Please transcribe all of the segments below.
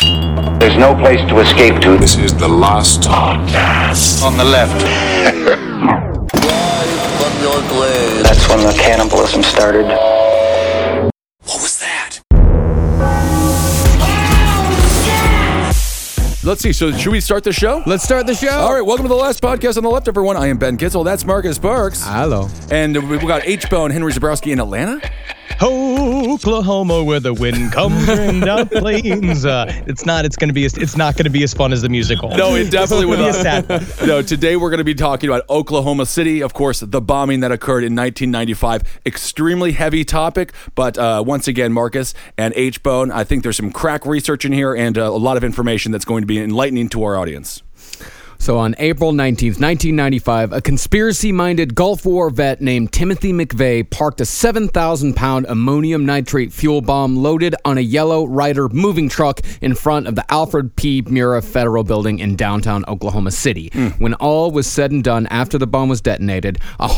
There's no place to escape to. This is the last podcast. On the left. That's when the cannibalism started. What was that? Let's see. So should we start the show? Let's start the show. All right. Welcome to the last podcast on the left, everyone. I am Ben Kitzel. That's Marcus Parks. Hello. And we've got H-Bone, Henry Zebrowski in Atlanta. Oklahoma, where the wind comes in down plains. It's not going to be as fun as the musical. No, it definitely would be not. a sad one. No, today we're going to be talking about Oklahoma City. Of course, the bombing that occurred in 1995. Extremely heavy topic, but once again, Marcus and H-Bone, I think there's some crack research in here and a lot of information that's going to be enlightening to our audience. So on April 19th, 1995, a conspiracy-minded Gulf War vet named Timothy McVeigh parked a 7,000-pound ammonium nitrate fuel bomb loaded on a yellow Ryder moving truck in front of the Alfred P. Murrah Federal Building in downtown Oklahoma City. When all was said and done after the bomb was detonated,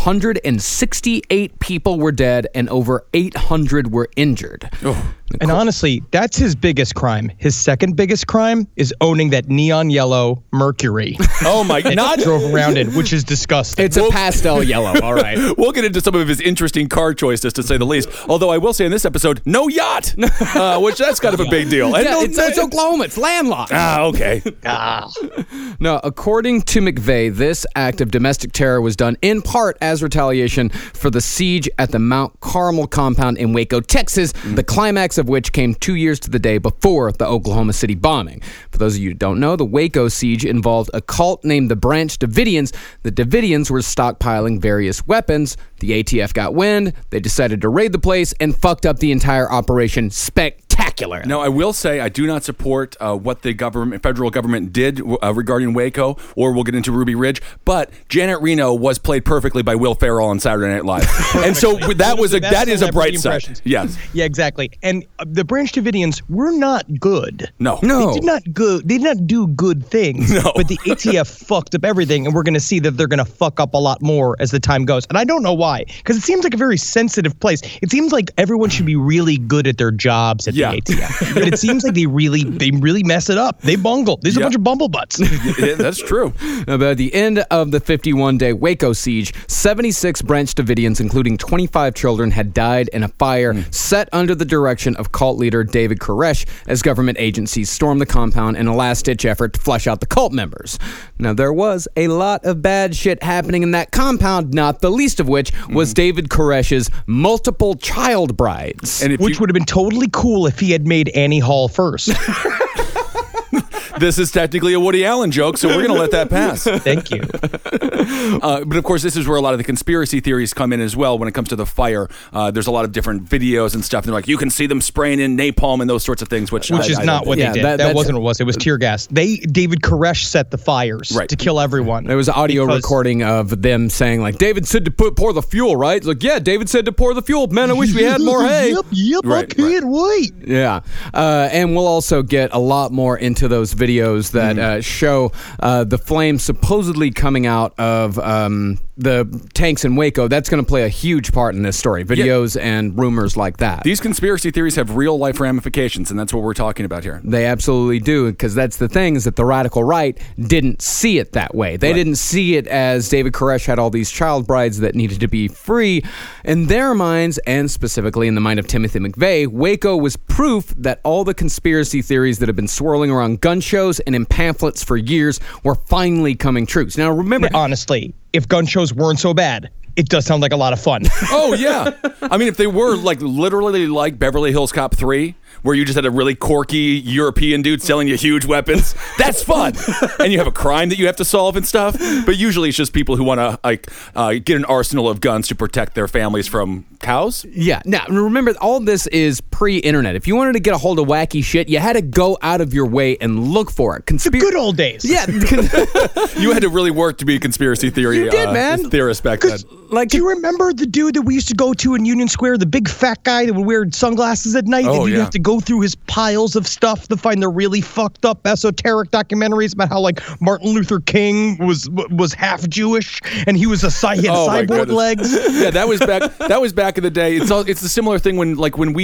168 people were dead and over 800 were injured. Oh. And honestly, that's his biggest crime. His second biggest crime is owning that neon yellow Mercury. Oh my God! Drove around in, which is disgusting. It's a pastel yellow, all right. We'll get into some of his interesting car choices, to say the least. Although I will say in this episode, no yacht, which that's kind of a big deal. And Yeah, it's Oklahoma. It's landlocked. Okay. No, according to McVeigh, this act of domestic terror was done in part as retaliation for the siege at the Mount Carmel compound in Waco, Texas, the climax of which came 2 years to the day before the Oklahoma City bombing. For those of you who don't know, the Waco siege involved a cult named the Branch Davidians. The Davidians were stockpiling various weapons. The ATF got wind. They decided to raid the place and fucked up the entire operation spectacular. Now, I will say I do not support what the federal government did regarding Waco, or we'll get into Ruby Ridge, but Janet Reno was played perfectly by Will Ferrell on Saturday Night Live. And so that is a bright side. Yes. Yeah, exactly. And the Branch Davidians were not good. No. They did not do good things. No. But the ATF fucked up everything, and we're going to see that they're going to fuck up a lot more as the time goes. And I don't know why, because it seems like a very sensitive place. It seems like everyone should be really good at their jobs at the ATF. But it seems like they really mess it up. They bungle. These are a bunch of bumblebutts. Yeah, that's true. Now, by the end of the 51-day Waco siege, 76 Branch Davidians, including 25 children, had died in a fire set under the direction of cult leader David Koresh as government agencies stormed the compound in a last-ditch effort to flush out the cult members. Now, there was a lot of bad shit happening in that compound, not the least of which was David Koresh's multiple child brides. And Which would have been totally cool if he had made Annie Hall first. This is technically a Woody Allen joke, so we're going to let that pass. Thank you. But of course, this is where a lot of the conspiracy theories come in as well when it comes to the fire. There's a lot of different videos and stuff. And they're like, you can see them spraying in napalm and those sorts of things, which is not what they did. That wasn't what it was. It was tear gas. David Koresh set the fires to kill everyone. There was an audio recording of them saying, like, David said to pour the fuel, right? It's like, yeah, David said to pour the fuel. Man, I wish we had more hay. Yep, I can't wait. Yeah. And we'll also get a lot more into those videos that show the flames supposedly coming out of the tanks in Waco. That's going to play a huge part in this story. Videos and rumors like that. These conspiracy theories have real life ramifications, and that's what we're talking about here. They absolutely do, because that's the thing, is that the radical right didn't see it that way. They didn't see it as David Koresh had all these child brides that needed to be free. In their minds, and specifically in the mind of Timothy McVeigh, Waco was proof that all the conspiracy theories that have been swirling around gun shows and in pamphlets for years were finally coming true. Now, remember... Honestly, if gun shows weren't so bad, it does sound like a lot of fun. Oh, yeah. I mean, if they were like literally like Beverly Hills Cop 3, where you just had a really quirky European dude selling you huge weapons, that's fun. And you have a crime that you have to solve and stuff. But usually it's just people who want to get an arsenal of guns to protect their families from cows. Yeah. Now, remember, all this is pre-internet. If you wanted to get a hold of wacky shit, you had to go out of your way and look for it. The good old days. Yeah. You had to really work to be a conspiracy theory You did, man. theorist back then. Like, do you remember the dude that we used to go to in Union Square, the big fat guy that would wear sunglasses at night? Oh, and you'd have to go through his piles of stuff to find the really fucked up esoteric documentaries about how, like, Martin Luther King was half Jewish and he was he had cyborg legs. Yeah, that was back in the day. It's a similar thing when weed is legal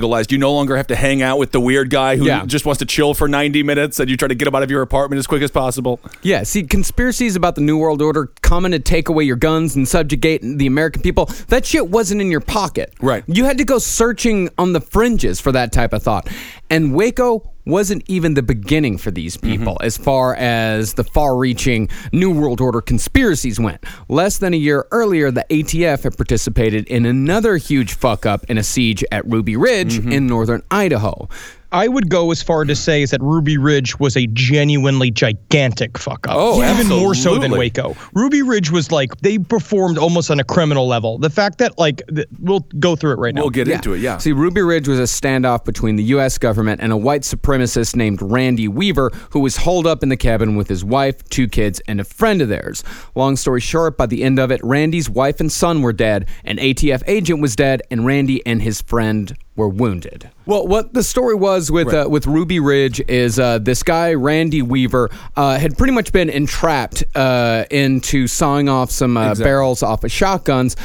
legalized. You no longer have to hang out with the weird guy who just wants to chill for 90 minutes, and you try to get him out of your apartment as quick as possible. Yeah, see, conspiracies about the New World Order coming to take away your guns and subjugate the American people, that shit wasn't in your pocket. Right. You had to go searching on the fringes for that type of thought. And Waco wasn't even the beginning for these people as far as the far-reaching New World Order conspiracies went. Less than a year earlier, the ATF had participated in another huge fuck-up in a siege at Ruby Ridge in northern Idaho. I would go as far to say is that Ruby Ridge was a genuinely gigantic fuck up. Oh, even more so than absolutely. Waco. Ruby Ridge was like, they performed almost on a criminal level. The fact that, like, we'll go through it right now. We'll get into it, yeah. See, Ruby Ridge was a standoff between the U.S. government and a white supremacist named Randy Weaver, who was holed up in the cabin with his wife, 2 kids, and a friend of theirs. Long story short, by the end of it, Randy's wife and son were dead, an ATF agent was dead, and Randy and his friend were wounded. Well, what the story was with Ruby Ridge is this guy, Randy Weaver, had pretty much been entrapped into sawing off some barrels off of shotguns,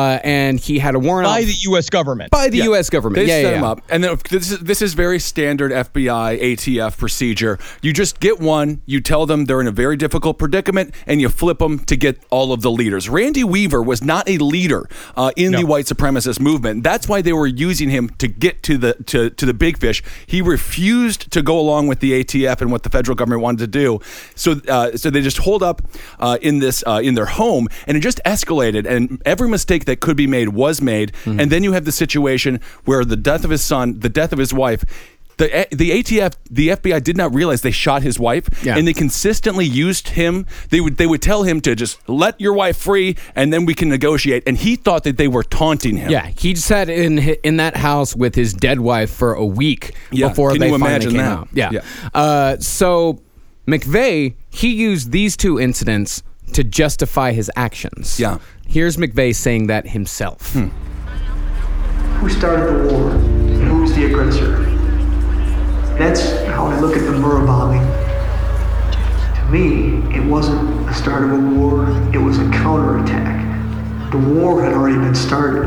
and he had a warrant By the U.S. government. By the U.S. government. They set him up. And then this is very standard FBI, ATF procedure. You just get one, you tell them they're in a very difficult predicament, and you flip them to get all of the leaders. Randy Weaver was not a leader in the white supremacist movement. That's why they were using him to get to the big fish. He refused to go along with the ATF and what the federal government wanted to do. So they just holed up in their home, and it just escalated. And every mistake that could be made was made. And then you have the situation where the death of his son, the death of his wife. The ATF, the FBI did not realize they shot his wife, and they consistently used him. They would tell him to just let your wife free, and then we can negotiate. And he thought that they were taunting him. Yeah, he sat in that house with his dead wife for a week before can they you finally imagine came that? out. Yeah. So McVeigh, he used these 2 incidents to justify his actions. Yeah. Here's McVeigh saying that himself. Who started the war? And who was the aggressor? That's how I look at the Murrah bombing. To me, it wasn't the start of a war, it was a counterattack. The war had already been started.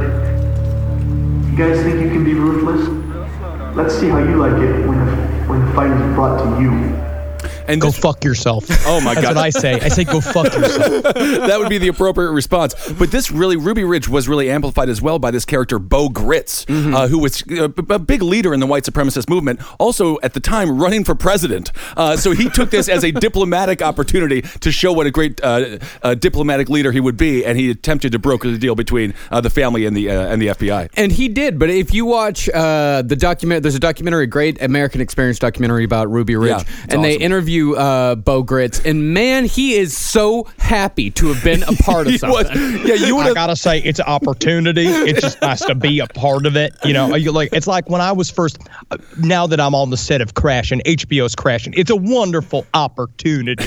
You guys think you can be ruthless? Let's see how you like it when the fight is brought to you. And Go fuck yourself. Oh my God. That's what I say. I say go fuck yourself. That would be the appropriate response. But this really, Ruby Ridge was really amplified as well by this character, Bo Gritz, who was a big leader in the white supremacist movement, also at the time running for president. So he took this as a diplomatic opportunity to show what a great diplomatic leader he would be, and he attempted to broker the deal between the family and the FBI. And he did, but if you watch the document, there's a documentary, a great American Experience documentary about Ruby Ridge, and they interview Bo Gritz, and man, he is so happy to have been a part of something. I gotta say, it's an opportunity. It just has to be a part of it. You know, it's like when I was first. Now that I'm on the set of Crash and HBO's Crashing, it's a wonderful opportunity.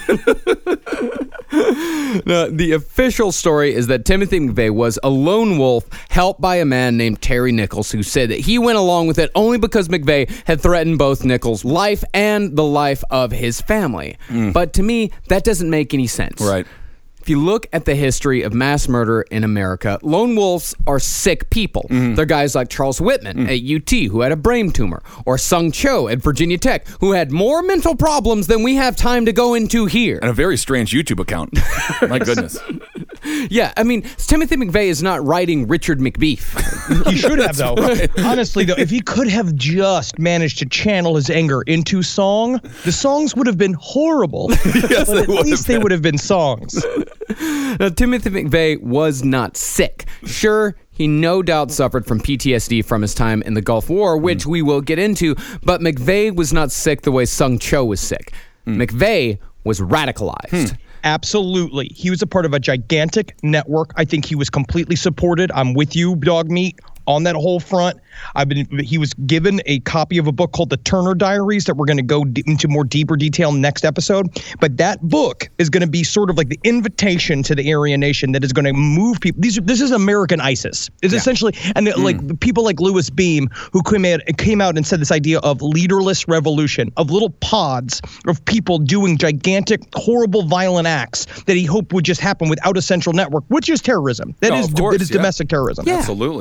The official story is that Timothy McVeigh was a lone wolf helped by a man named Terry Nichols, who said that he went along with it only because McVeigh had threatened both Nichols' life and the life of his family. But to me, that doesn't make any sense. Right. If you look at the history of mass murder in America, lone wolves are sick people. They're guys like Charles Whitman at UT, who had a brain tumor, or Sung Cho at Virginia Tech, who had more mental problems than we have time to go into here. And a very strange YouTube account. My goodness. Yeah, I mean, Timothy McVeigh is not writing Richard McBeef. He should have, though. Right. Honestly, though, if he could have just managed to channel his anger into song, the songs would have been horrible. Yes, but at least they would have been songs. Now, Timothy McVeigh was not sick. Sure, he no doubt suffered from PTSD from his time in the Gulf War, which we will get into, but McVeigh was not sick the way Sung Cho was sick. McVeigh was radicalized. Absolutely. He was a part of a gigantic network. I think he was completely supported. I'm with you, Dog Meat, on that whole front. He was given a copy of a book called The Turner Diaries that we're going to go into more deeper detail next episode. But that book is going to be sort of like the invitation to the Aryan Nation that is going to move people. This is American ISIS. It's essentially, and like people like Louis Beam, who came out and said this idea of leaderless revolution, of little pods of people doing gigantic, horrible, violent acts that he hoped would just happen without a central network, which is terrorism. That is domestic terrorism. Absolutely. Yeah. I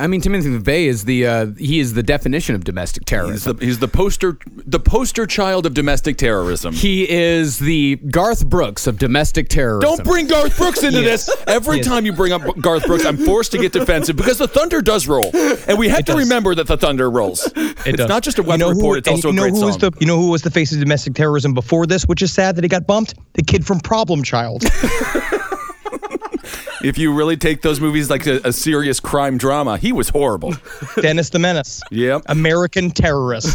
mean, Timothy McVeigh is the definition of domestic terrorism. He's the poster child of domestic terrorism. He is the Garth Brooks of domestic terrorism. Don't bring Garth Brooks into this. Every time you bring up Garth Brooks, I'm forced to get defensive because the thunder does roll, and we have to remember that the thunder rolls. It's not just a weather report; it's also a great song. You know who was the face of domestic terrorism before this? Which is sad that he got bumped. The kid from Problem Child. If you really take those movies like a serious crime drama, he was horrible. Dennis the Menace. Yep. American terrorist.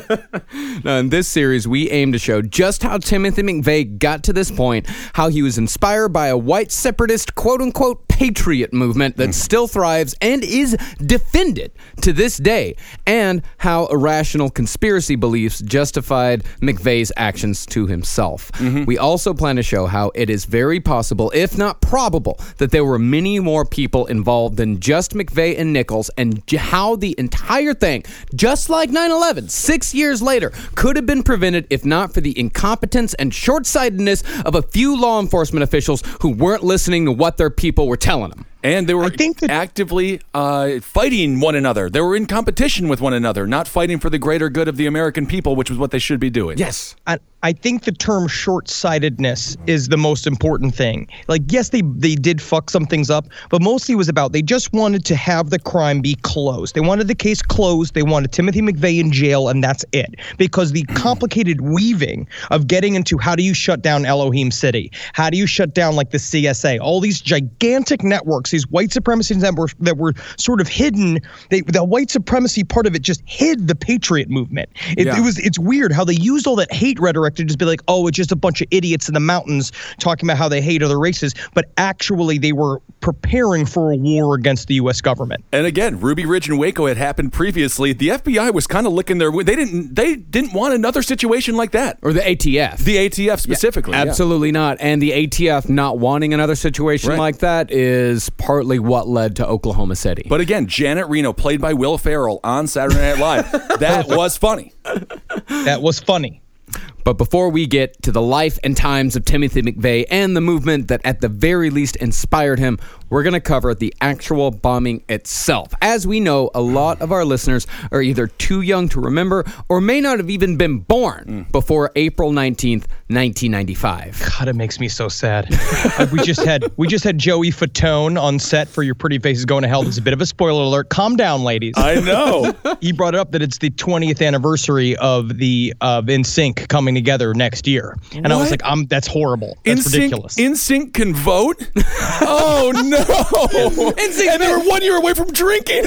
Now, in this series, we aim to show just how Timothy McVeigh got to this point, how he was inspired by a white separatist, quote-unquote, patriot movement that still thrives and is defended to this day, and how irrational conspiracy beliefs justified McVeigh's actions to himself. We also plan to show how it is very possible, if not probable, that there were many more people involved than just McVeigh and Nichols, and how the entire thing, just like 9/11, 6 years later, could have been prevented if not for the incompetence and short-sightedness of a few law enforcement officials who weren't listening to what their people were telling them. And they were actively fighting one another. They were in competition with one another, not fighting for the greater good of the American people, which is what they should be doing. Yes. I think the term short-sightedness is the most important thing. Like, yes, they did fuck some things up, but mostly it was about they just wanted to have the crime be closed. They wanted the case closed. They wanted Timothy McVeigh in jail, and that's it. Because the complicated weaving of getting into how do you shut down Elohim City? How do you shut down, like, the CSA? All these gigantic networks, these white supremacy networks that were sort of hidden. The white supremacy part of it just hid the patriot movement. It's weird how they used all that hate rhetoric to just be like, oh, it's just a bunch of idiots in the mountains talking about how they hate other races, but actually they were preparing for a war against the U.S. government. And again, Ruby Ridge and Waco had happened previously. The FBI was kind of licking their... They didn't want another situation like that. Or the ATF. The ATF specifically. Yeah, absolutely not. And the ATF not wanting another situation like that is partly what led to Oklahoma City. But again, Janet Reno, played by Will Ferrell on Saturday Night Live, that was funny. That was funny. But before we get to the life and times of Timothy McVeigh and the movement that at the very least inspired him, we're going to cover the actual bombing itself. As we know, a lot of our listeners are either too young to remember or may not have even been born before April 19th, 1995. God, it makes me so sad. We just had Joey Fatone on set for Your Pretty Faces Going to Hell. It's a bit of a spoiler alert. Calm down, ladies. I know. He brought it up that it's the 20th anniversary of NSYNC coming together next year. And I was like, that's horrible. That's ridiculous. NSYNC can vote? Oh, no. And they were 1 year away from drinking.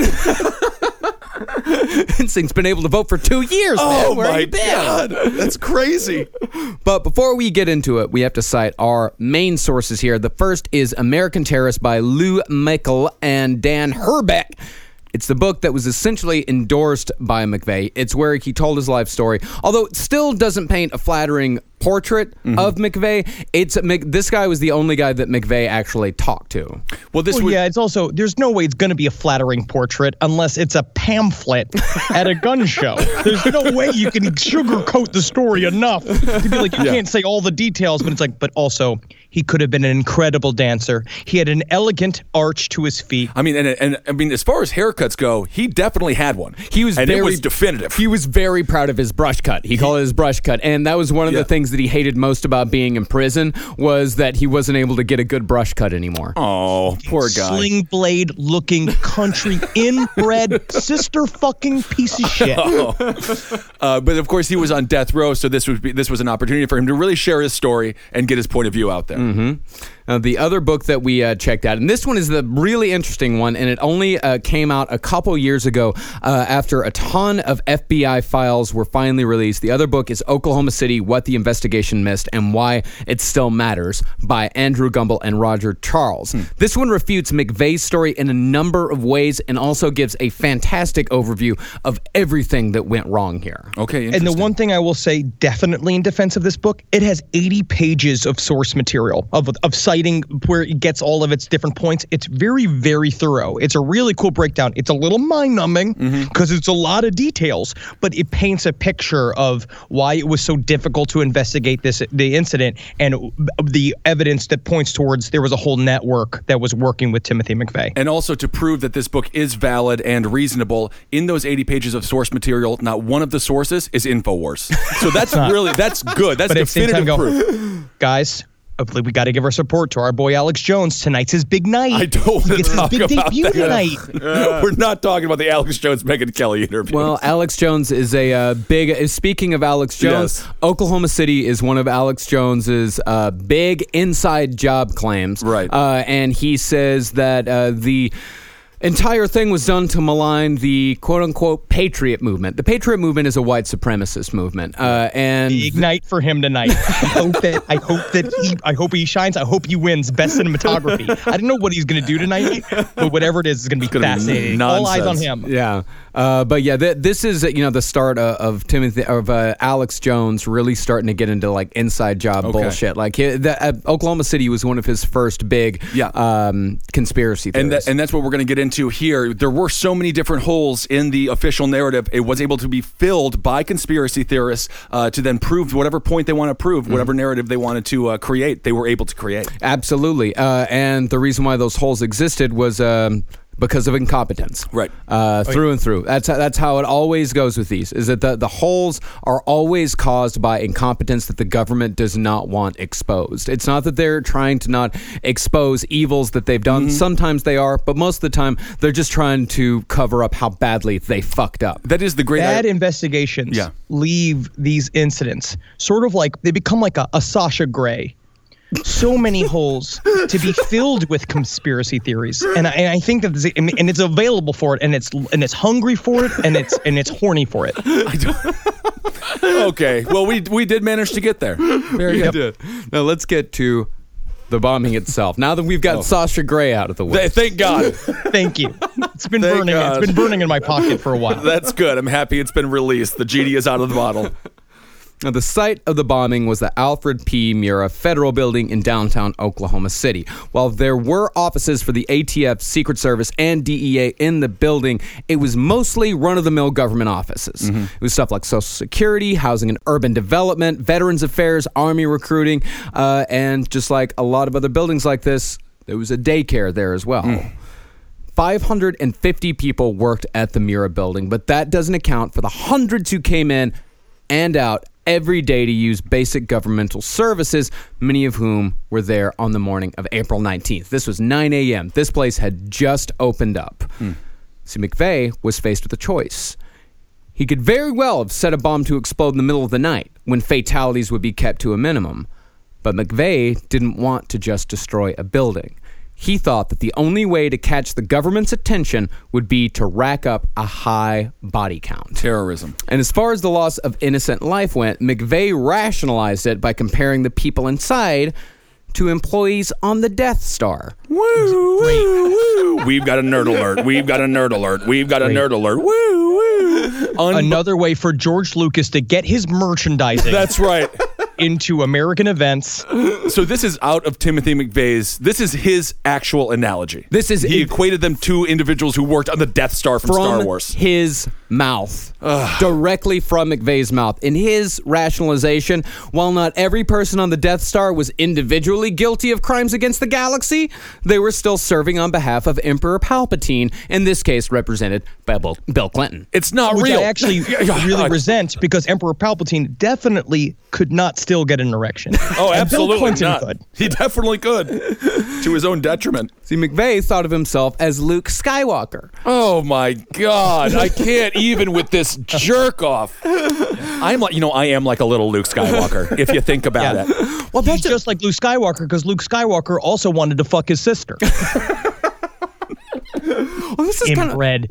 NSYNC's been able to vote for 2 years. Oh, man. Where my you been? God. That's crazy. But before we get into it, we have to cite our main sources here. The first is American Terrorist by Lou Mickle and Dan Herbeck. It's the book that was essentially endorsed by McVeigh. It's where he told his life story, although it still doesn't paint a flattering portrait of McVeigh. This guy was the only guy that McVeigh actually talked to. It's also, there's no way it's going to be a flattering portrait unless it's a pamphlet at a gun show. There's no way you can sugarcoat the story enough to be like, you can't say all the details, but it's like, but also, he could have been an incredible dancer. He had an elegant arch to his feet. I mean, and as far as haircuts go, he definitely had one. It was definitive. He was very proud of his brush cut. He called it his brush cut, and that was one of the things that he hated most about being in prison was that he wasn't able to get a good brush cut anymore. Oh, poor guy. Sling blade looking country inbred sister fucking piece of shit. But of course, he was on death row, so this was an opportunity for him to really share his story and get his point of view out there. The other book that we checked out, and this one is the really interesting one, and it only came out a couple years ago after a ton of FBI files were finally released. The other book is Oklahoma City, What the Investigation Missed and Why It Still Matters by Andrew Gumbel and Roger Charles. This one refutes McVeigh's story in a number of ways and also gives a fantastic overview of everything that went wrong here. Okay, and the one thing I will say definitely in defense of this book, it has 80 pages of source material, of sightings citing where it gets all of its different points. It's very, very thorough. It's a really cool breakdown. It's a little mind-numbing because it's a lot of details, but it paints a picture of why it was so difficult to investigate the incident and the evidence that points towards there was a whole network that was working with Timothy McVeigh. And also to prove that this book is valid and reasonable, in those 80 pages of source material, not one of the sources is InfoWars. So that's that's good. That's definitive proof. Guys, hopefully we got to give our support to our boy Alex Jones. Tonight's his big night. I don't want to talk big about debut that. Tonight. We're not talking about the Alex Jones Megyn Kelly interview. Well, Alex Jones is a speaking of Alex Jones, Yes. Oklahoma City is one of Alex Jones's big inside job claims. Right. And he says that the entire thing was done to malign the quote-unquote Patriot movement. The Patriot movement is a white supremacist movement, and Ignite for him tonight. I hope he shines. I hope he wins best cinematography. I don't know what he's going to do tonight, but whatever it is going to be fascinating. All eyes on him. Yeah, but yeah, this is the start of Alex Jones really starting to get into like inside job bullshit. Like Oklahoma City was one of his first big conspiracy theories, and that's what we're going to get into here. There were so many different holes in the official narrative. It was able to be filled by conspiracy theorists to then prove whatever point they want to prove, whatever narrative they wanted to create, they were able to create. Absolutely. And the reason why those holes existed was because of incompetence. Right. Through and through. That's how it always goes with these, is that the holes are always caused by incompetence that the government does not want exposed. It's not that they're trying to not expose evils that they've done. Sometimes they are, but most of the time they're just trying to cover up how badly they fucked up. That is the great... Bad investigations leave these incidents sort of like, they become like a Sasha Grey. So many holes to be filled with conspiracy theories, and I think that and it's available for it, and it's hungry for it, and it's horny for it. Okay, well we did manage to get there. Very good. Now let's get to the bombing itself. Now that we've got Sasha Grey out of the way, Thank God. Thank you. It's been burning. God. It's been burning in my pocket for a while. That's good. I'm happy it's been released. The genie is out of the bottle. Now, the site of the bombing was the Alfred P. Murrah Federal Building in downtown Oklahoma City. While there were offices for the ATF, Secret Service, and DEA in the building, it was mostly run-of-the-mill government offices. It was stuff like Social Security, Housing and Urban Development, Veterans Affairs, Army recruiting, and just like a lot of other buildings like this, there was a daycare there as well. 550 people worked at the Murrah Building, but that doesn't account for the hundreds who came in and out every day to use basic governmental services, many of whom were there on the morning of April 19th. This was 9 a.m. This place had just opened up. So McVeigh was faced with a choice. He could very well have set a bomb to explode in the middle of the night, when fatalities would be kept to a minimum. But McVeigh didn't want to just destroy a building. He thought that the only way to catch the government's attention would be to rack up a high body count. Terrorism. And as far as the loss of innocent life went, McVeigh rationalized it by comparing the people inside to employees on the Death Star. Woo, woo, woo. We've got a nerd alert. We've got a nerd alert. We've got a nerd alert. Woo, woo. Another way for George Lucas to get his merchandising. That's right. Into American events. So this is out of Timothy McVeigh's. This is his actual analogy. He equated them to individuals who worked on the Death Star from Star Wars. His mouth. Directly from McVeigh's mouth. In his rationalization, while not every person on the Death Star was individually guilty of crimes against the galaxy, they were still serving on behalf of Emperor Palpatine, in this case represented by Bill Clinton. It's not Which real. I actually really resent, because Emperor Palpatine definitely could not still get an erection. Oh, absolutely Bill Clinton not. could. He definitely could, to his own detriment. See, McVeigh thought of himself as Luke Skywalker. Oh my God! I can't even with this jerk off. I am like a little Luke Skywalker, if you think about it. Well, that's just like Luke Skywalker, because Luke Skywalker also wanted to fuck his sister. Well, this is Inbred.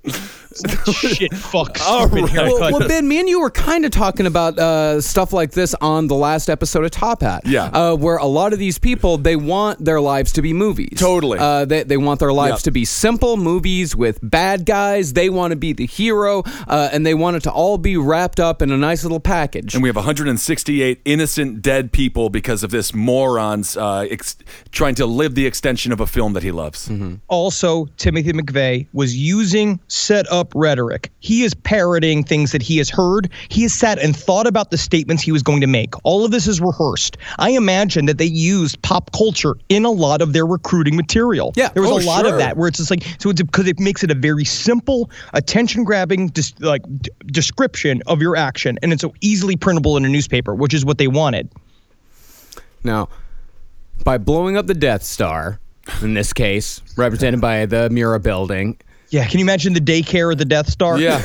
Shit, fuck, All stupid right. haircut. Well, Ben, me and you were kind of talking about stuff like this on the last episode of Top Hat. Yeah. Where a lot of these people, they want their lives to be movies. Totally. They want their lives Yep. to be simple movies with bad guys. They want to be the hero, and they want it to all be wrapped up in a nice little package. And we have 168 innocent dead people because of this moron's trying to live the extension of a film that he loves. Mm-hmm. Also, Timothy McVeigh was using set-up rhetoric. He is parroting things that he has heard. He has sat and thought about the statements he was going to make. All of this is rehearsed. I imagine that they used pop culture in a lot of their recruiting material. Yeah. There was a lot sure. of that where it's just like, so it's because it makes it a very simple, attention-grabbing description of your action, and it's so easily printable in a newspaper, which is what they wanted. Now, by blowing up the Death Star, in this case, represented by the Murrah building, Yeah, can you imagine the daycare of the Death Star? Yeah.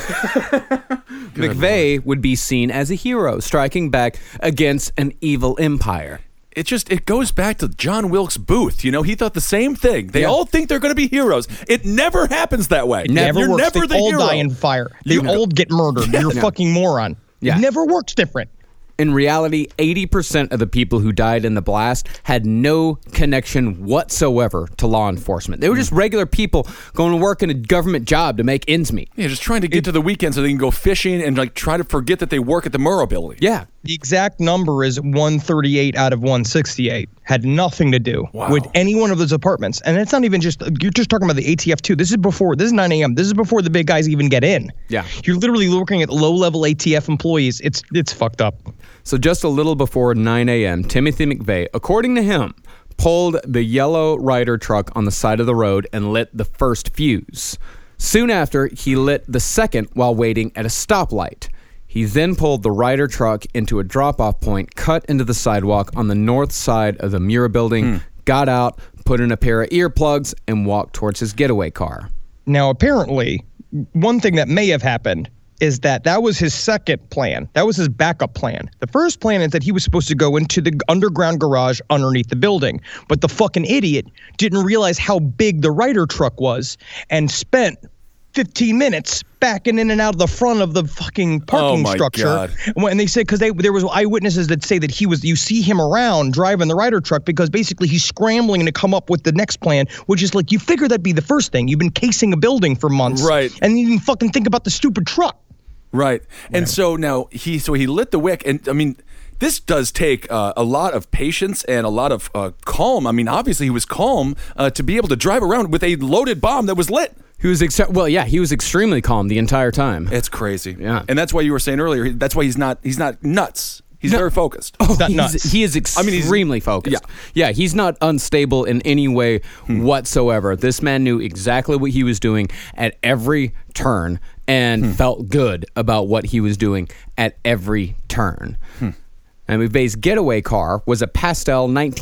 McVeigh would be seen as a hero, striking back against an evil empire. It goes back to John Wilkes Booth. You know, he thought the same thing. They Yeah. all think they're going to be heroes. It never happens that way. Never You're works. never They the all hero. die in fire. They all get murdered. You're a fucking moron. Yeah. It never works different. In reality, 80% of the people who died in the blast had no connection whatsoever to law enforcement. They were just regular people going to work in a government job to make ends meet. Yeah, just trying to get to the weekend so they can go fishing and like try to forget that they work at the Murrah building. Yeah. The exact number is 138 out of 168. Had nothing to do with any one of those apartments. And it's not even just, you're just talking about the ATF too. This is 9 a.m. This is before the big guys even get in. Yeah. You're literally looking at low-level ATF employees. It's fucked up. So just a little before 9 a.m., Timothy McVeigh, according to him, pulled the yellow Ryder truck on the side of the road and lit the first fuse. Soon after, he lit the second while waiting at a stoplight. He then pulled the Ryder truck into a drop-off point cut into the sidewalk on the north side of the Murrah building, got out, put in a pair of earplugs, and walked towards his getaway car. Now, apparently, one thing that may have happened is that was his second plan. That was his backup plan. The first plan is that he was supposed to go into the underground garage underneath the building. But the fucking idiot didn't realize how big the Ryder truck was and spent 15 minutes backing in and out of the front of the fucking parking structure. God. And they said, because there was eyewitnesses that say that you see him around driving the Ryder truck because basically he's scrambling to come up with the next plan, which is like, you figure that'd be the first thing. You've been casing a building for months. Right. And you didn't fucking think about the stupid truck. Right. And so now he lit the wick. And I mean, this does take a lot of patience and a lot of calm. I mean, obviously he was calm to be able to drive around with a loaded bomb that was lit. He was he was extremely calm the entire time. It's crazy. Yeah. And that's why you were saying earlier, that's why he's not nuts. He's very focused. Not nuts. He is extremely focused. Yeah, he's not unstable in any way whatsoever. This man knew exactly what he was doing at every turn and felt good about what he was doing at every turn. And McVeigh's getaway car was a pastel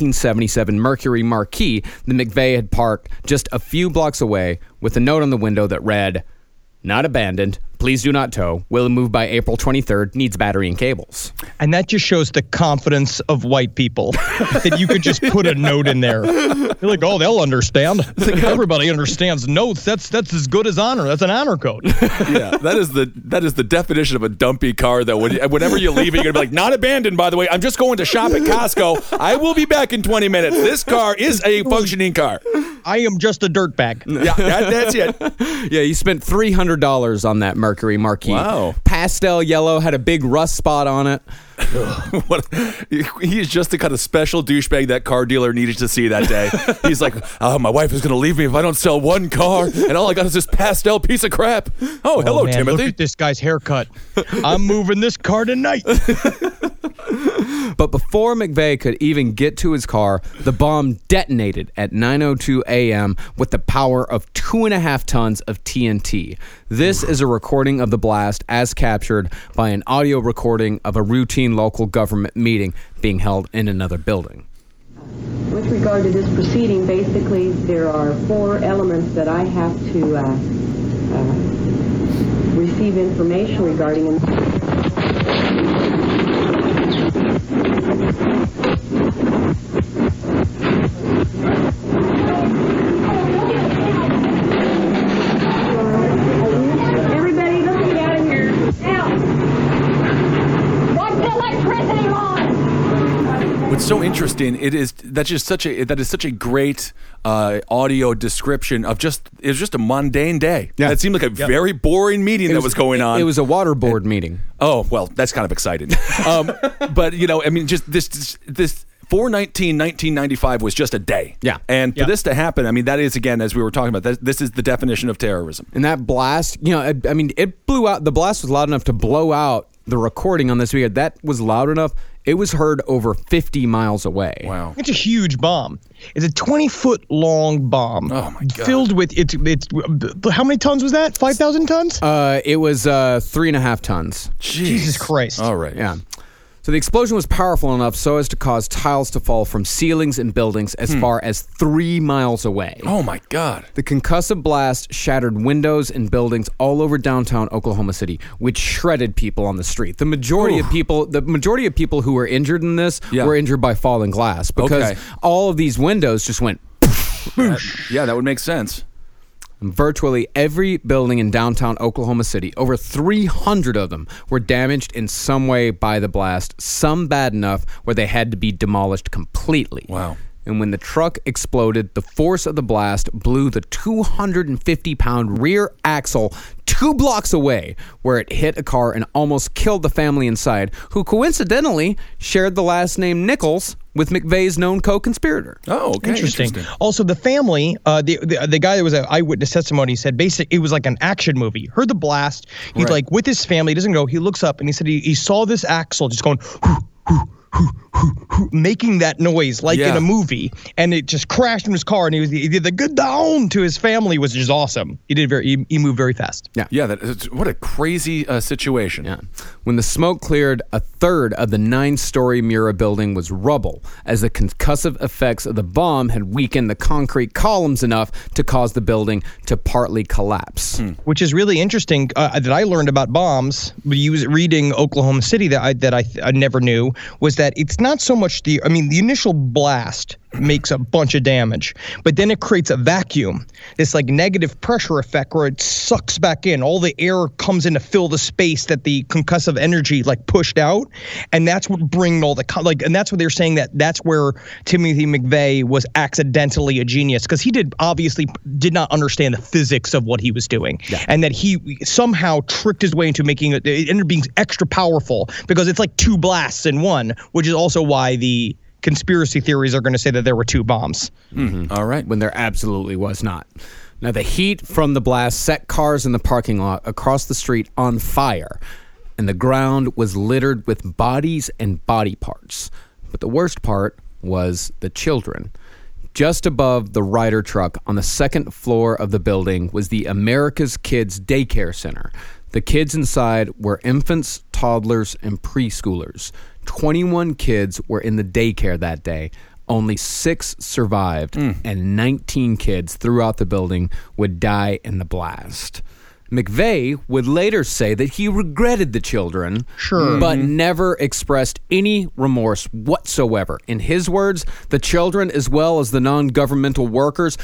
1977 Mercury Marquis that McVeigh had parked just a few blocks away with a note on the window that read, "Not abandoned. Please do not tow. Will move by April 23rd. Needs battery and cables." And that just shows the confidence of white people that you could just put a note in there. You're like, oh, they'll understand. Everybody understands notes. That's as good as honor. That's an honor code. Yeah, that is the definition of a dumpy car, though. Whenever you leave it, you're going to be like, not abandoned, by the way. I'm just going to shop at Costco. I will be back in 20 minutes. This car is a functioning car. I am just a dirtbag. Yeah, that's it. Yeah, he spent $300 on that Mercury Marquis. Wow. Pastel yellow, had a big rust spot on it. He's just the kind of special douchebag that car dealer needed to see that day. He's like, my wife is going to leave me if I don't sell one car, and all I got is this pastel piece of crap. Oh, hello, man, Timothy. Look at this guy's haircut. I'm moving this car tonight. But before McVeigh could even get to his car, the bomb detonated at 9:02 a.m. with the power of 2.5 tons of TNT. This is a recording of the blast as captured by an audio recording of a routine local government meeting being held in another building. With regard to this proceeding, basically there are 4 elements that I have to receive information regarding. What's so interesting, that is such a great audio description of it was just a mundane day. Yeah. It seemed like a very boring meeting that was going on. It was a water board meeting. Oh, well, that's kind of exciting. But, just this 4/19/1995 was just a day. Yeah. And for this to happen, that is, again, as we were talking about, this is the definition of terrorism. And that blast, it blew out. The blast was loud enough to blow out the recording on this video. That was loud enough. It was heard over 50 miles away. Wow. It's a huge bomb. It's a 20-foot long bomb. Oh, my God. Filled with, it's how many tons was that? 5,000 tons? It was 3.5 tons. Jesus Christ. All right. Yeah. So the explosion was powerful enough so as to cause tiles to fall from ceilings and buildings as far as 3 miles away. Oh, my God. The concussive blast shattered windows and buildings all over downtown Oklahoma City, which shredded people on the street. The majority of people who were injured in this were injured by falling glass because all of these windows just went that would make sense. Virtually every building in downtown Oklahoma City, over 300 of them, were damaged in some way by the blast, some bad enough where they had to be demolished completely. Wow. And when the truck exploded, the force of the blast blew the 250-pound rear axle 2 blocks away, where it hit a car and almost killed the family inside, who coincidentally shared the last name Nichols with McVeigh's known co-conspirator. Oh, okay. Interesting. Also, the family, the guy that was an eyewitness testimony said basically it was like an action movie. Heard the blast. He's like with his family. He doesn't go. He looks up and he said he saw this axle just going making that noise like in a movie, and it just crashed in his car, and he did the good down to his family, was just awesome. He moved very fast. What a crazy situation. Yeah. When the smoke cleared, a third of the 9-story Mura building was rubble, as the concussive effects of the bomb had weakened the concrete columns enough to cause the building to partly collapse. Which is really interesting that I learned about bombs reading Oklahoma City that I never knew, was that it's not so much the initial blast makes a bunch of damage, but then it creates a vacuum, this like negative pressure effect where it sucks back in. All the air comes in to fill the space that the concussive energy like pushed out, and that's what bring all the and that's what they're saying, that's where Timothy McVeigh was accidentally a genius, because he obviously did not understand the physics of what he was doing, and that he somehow tricked his way into making it ended up being extra powerful because it's like 2 blasts in one, which is also why the conspiracy theories are going to say that there were 2 bombs. All right. When there absolutely was not. Now, the heat from the blast set cars in the parking lot across the street on fire, and the ground was littered with bodies and body parts. But the worst part was the children. Just above the Ryder truck on the 2nd floor of the building was the America's Kids Daycare Center. The kids inside were infants, toddlers, and preschoolers. 21 kids were in the daycare that day. Only 6 survived, and 19 kids throughout the building would die in the blast. McVeigh would later say that he regretted the children, but never expressed any remorse whatsoever. In his words, the children, as well as the non-governmental workers,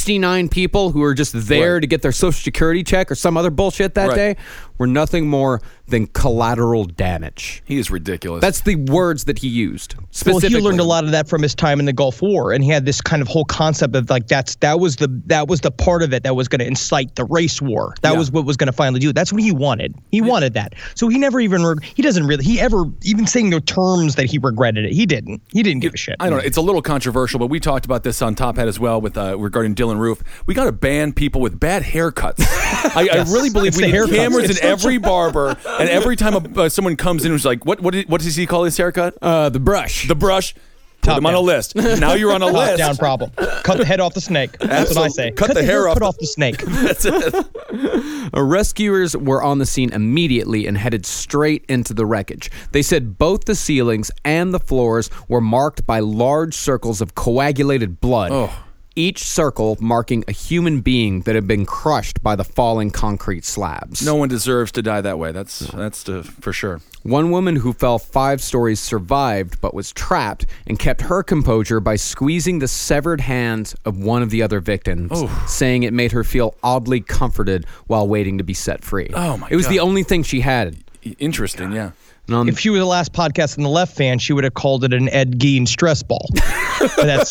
69 people who were just there to get their Social Security check or some other bullshit that day, were nothing more than collateral damage. He is ridiculous. That's the words that he used. Well, he learned a lot of that from his time in the Gulf War, and he had this kind of whole concept of like that was the part of it that was going to incite the race war. That was what was going to finally do it. That's what he wanted. He wanted that. So he never even even saying the terms that he regretted it. He didn't give a shit. I don't know. It's a little controversial, but we talked about this on Top Hat as well with regarding Dylan Roof. We got to ban people with bad haircuts. I really believe we need cameras in every barber, and every time someone comes in who's like, what does he call his haircut? The brush. The brush. Put them on a list. Now you're on a list. Top down problem. Cut the head off the snake. That's what I say. Cut the hair off the snake. That's it. Rescuers were on the scene immediately and headed straight into the wreckage. They said both the ceilings and the floors were marked by large circles of coagulated blood. Each circle marking a human being that had been crushed by the falling concrete slabs. No one deserves to die that way. That's for sure. One woman who fell 5 stories survived, but was trapped and kept her composure by squeezing the severed hands of one of the other victims, saying it made her feel oddly comforted while waiting to be set free. Oh, my God. It was the only thing she had. Interesting, yeah. If she were the last podcast in the Left fan, she would have called it an Ed Gein stress ball. That's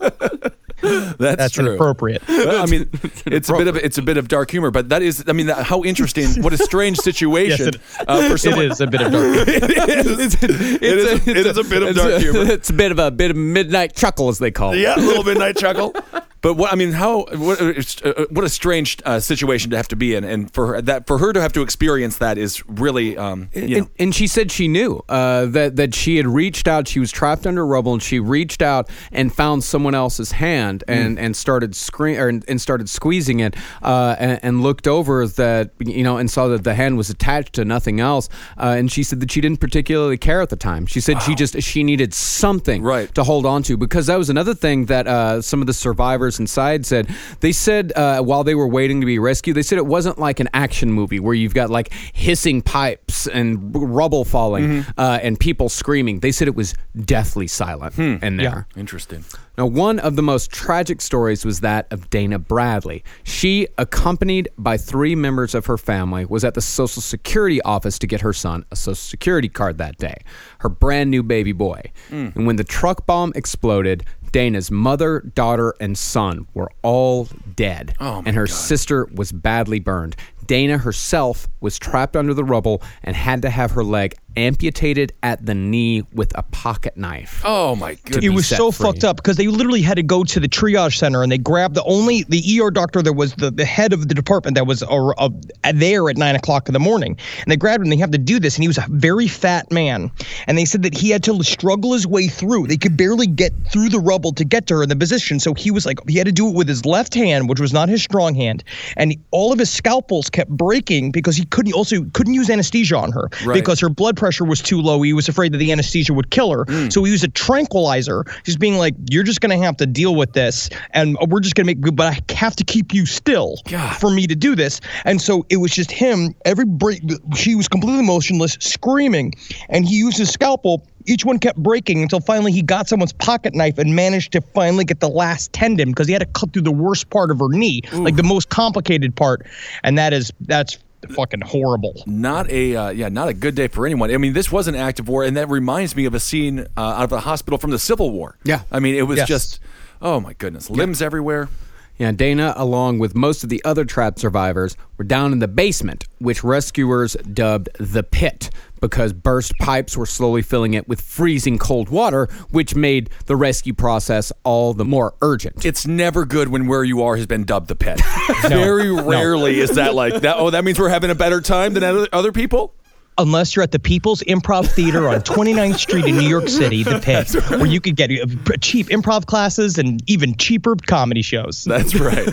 true. inappropriate. Well, I mean, it's a bit of dark humor, but that is, I mean, how interesting! What a strange situation for someone. It is a bit of dark humor. It is a bit of dark humor. It's a bit of midnight chuckle, as they call it. Yeah, a little midnight chuckle. But what a strange situation to have to be in, and for her to have to experience that is really, And she said she knew that she had reached out. She was trapped under rubble, and she reached out and found someone else's hand and started squeezing it, and looked over that, and saw that the hand was attached to nothing else. And she said that she didn't particularly care at the time. She said she needed something to hold on to, because that was another thing that some of the survivors inside said. They said while they were waiting to be rescued, they said it wasn't like an action movie where you've got like hissing pipes and rubble falling and people screaming. They said it was deathly silent in there. Yeah. Interesting. Now, one of the most tragic stories was that of Dana Bradley. She, accompanied by 3 members of her family, was at the Social Security office to get her son a Social Security card that day, her brand new baby boy. And when the truck bomb exploded, Dana's mother, daughter, and son were all dead, and her sister was badly burned. Dana herself was trapped under the rubble and had to have her leg amputated at the knee with a pocket knife. Oh my goodness. It was so fucked up because they literally had to go to the triage center and they grabbed the ER doctor that was the head of the department that was there at 9 o'clock in the morning. And they grabbed him and they have to do this. And he was a very fat man. And they said that he had to struggle his way through. They could barely get through the rubble to get to her in the position. So he was like, he had to do it with his left hand, which was not his strong hand. And all of his scalpels kept breaking because he couldn't use anesthesia on her because her blood pressure was too low. He was afraid that the anesthesia would kill her. So he used a tranquilizer, just being like, you're just going to have to deal with this. And we're just going to but I have to keep you still for me to do this. And so it was just him. She was completely motionless, screaming. And he used his scalpel. Each one kept breaking until finally he got someone's pocket knife and managed to finally get the last tendon because he had to cut through the worst part of her knee, like the most complicated part. And that's fucking horrible. Not a good day for anyone. I mean, this was an act of war, and that reminds me of a scene out of a hospital from the Civil War. Yeah. I mean, it was just, oh my goodness, limbs everywhere. Yeah, Dana, along with most of the other trapped survivors, were down in the basement, which rescuers dubbed the pit, because burst pipes were slowly filling it with freezing cold water, which made the rescue process all the more urgent. It's never good when where you are has been dubbed the pit. Very rarely is that like that. Oh, that means we're having a better time than other people? Unless you're at the People's Improv Theater on 29th Street in New York City, the Pit, where you could get cheap improv classes and even cheaper comedy shows. That's right.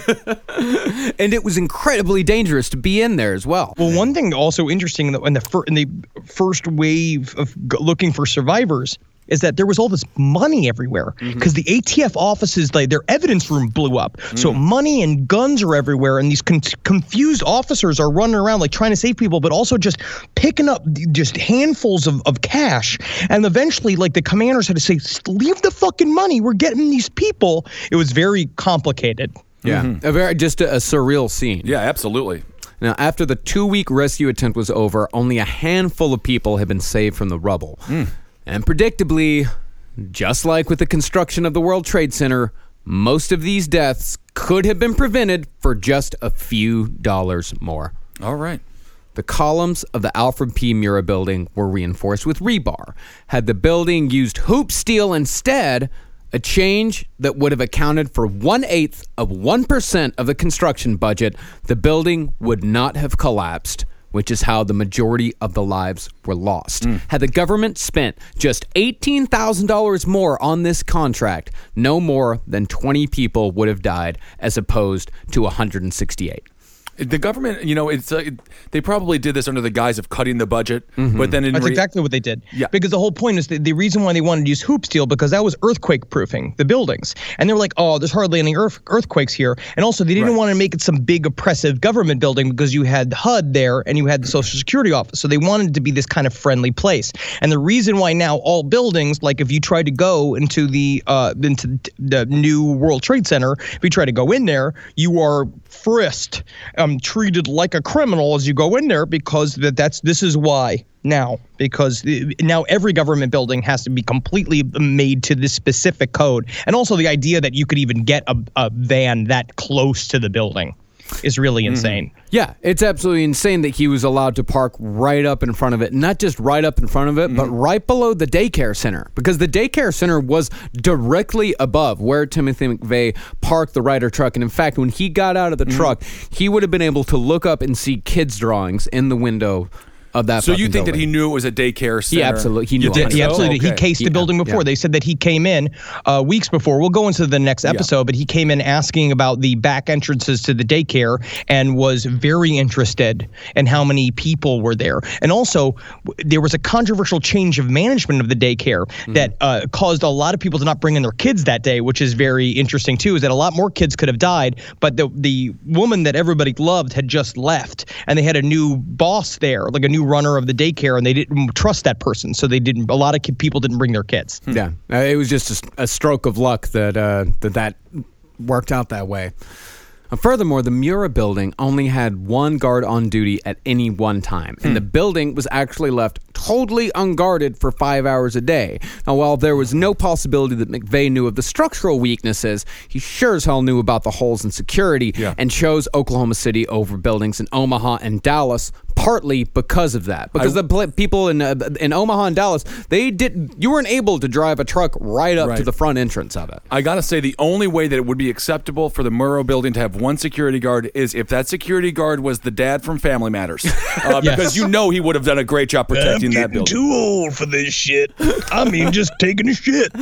And it was incredibly dangerous to be in there as well. Well, one thing also interesting in the first wave of looking for survivors is that there was all this money everywhere because the ATF offices, like their evidence room blew up. So money and guns are everywhere, and these confused officers are running around like trying to save people, but also just picking up just handfuls of cash. And eventually, like the commanders had to say, leave the fucking money. We're getting these people. It was very complicated. Yeah, just a surreal scene. Yeah, absolutely. Now, after the 2-week rescue attempt was over, only a handful of people had been saved from the rubble. And predictably, just like with the construction of the World Trade Center, most of these deaths could have been prevented for just a few dollars more. All right. The columns of the Alfred P. Murrah building were reinforced with rebar. Had the building used hoop steel instead, a change that would have accounted for 1/8 of 1% of the construction budget, the building would not have collapsed, which is how the majority of the lives were lost. Had the government spent just $18,000 more on this contract, no more than 20 people would have died as opposed to 168. The government, it's they probably did this under the guise of cutting the budget, but then That's exactly what they did. Yeah. Because the whole point is the reason why they wanted to use hoop steel because that was earthquake proofing the buildings, and they were like, oh, there's hardly any earthquakes here, and also they didn't want to make it some big oppressive government building because you had HUD there and you had the Social Security office, so they wanted it to be this kind of friendly place. And the reason why now all buildings, like if you try to go into the new World Trade Center, if you try to go in there, you are frisked, treated like a criminal as you go in there, because this is why now, because now every government building has to be completely made to this specific code. And also the idea that you could even get a van that close to the building is really insane. Yeah, it's absolutely insane that he was allowed to park right up in front of it. Not just right up in front of it, but right below the daycare center. Because the daycare center was directly above where Timothy McVeigh parked the Ryder truck. And in fact, when he got out of the truck, he would have been able to look up and see kids' drawings in the window of that. So you think building. that he knew it was a daycare center? Yeah, absolutely. He knew it. He absolutely did. He cased the building before. Yeah. They said that he came in weeks before. We'll go into the next episode, but he came in asking about the back entrances to the daycare and was very interested in how many people were there. And also, there was a controversial change of management of the daycare that caused a lot of people to not bring in their kids that day, which is very interesting too, is that a lot more kids could have died, but the woman that everybody loved had just left, and they had a new boss there, like a new runner of the daycare, and they didn't trust that person, so a lot of people didn't bring their kids. Yeah, it was just a stroke of luck that worked out that way. Furthermore, the Murrah building only had one guard on duty at any one time, and the building was actually left totally unguarded for 5 hours a day. Now, while there was no possibility that McVeigh knew of the structural weaknesses, he sure as hell knew about the holes in security and chose Oklahoma City over buildings in Omaha and Dallas, partly because of that. Because the people in Omaha and Dallas, you weren't able to drive a truck right up to the front entrance of it. I gotta say, the only way that it would be acceptable for the Murrah building to have one security guard is if that security guard was the dad from Family Matters, because he would have done a great job protecting that building. Too old for this shit. I mean, just taking a shit.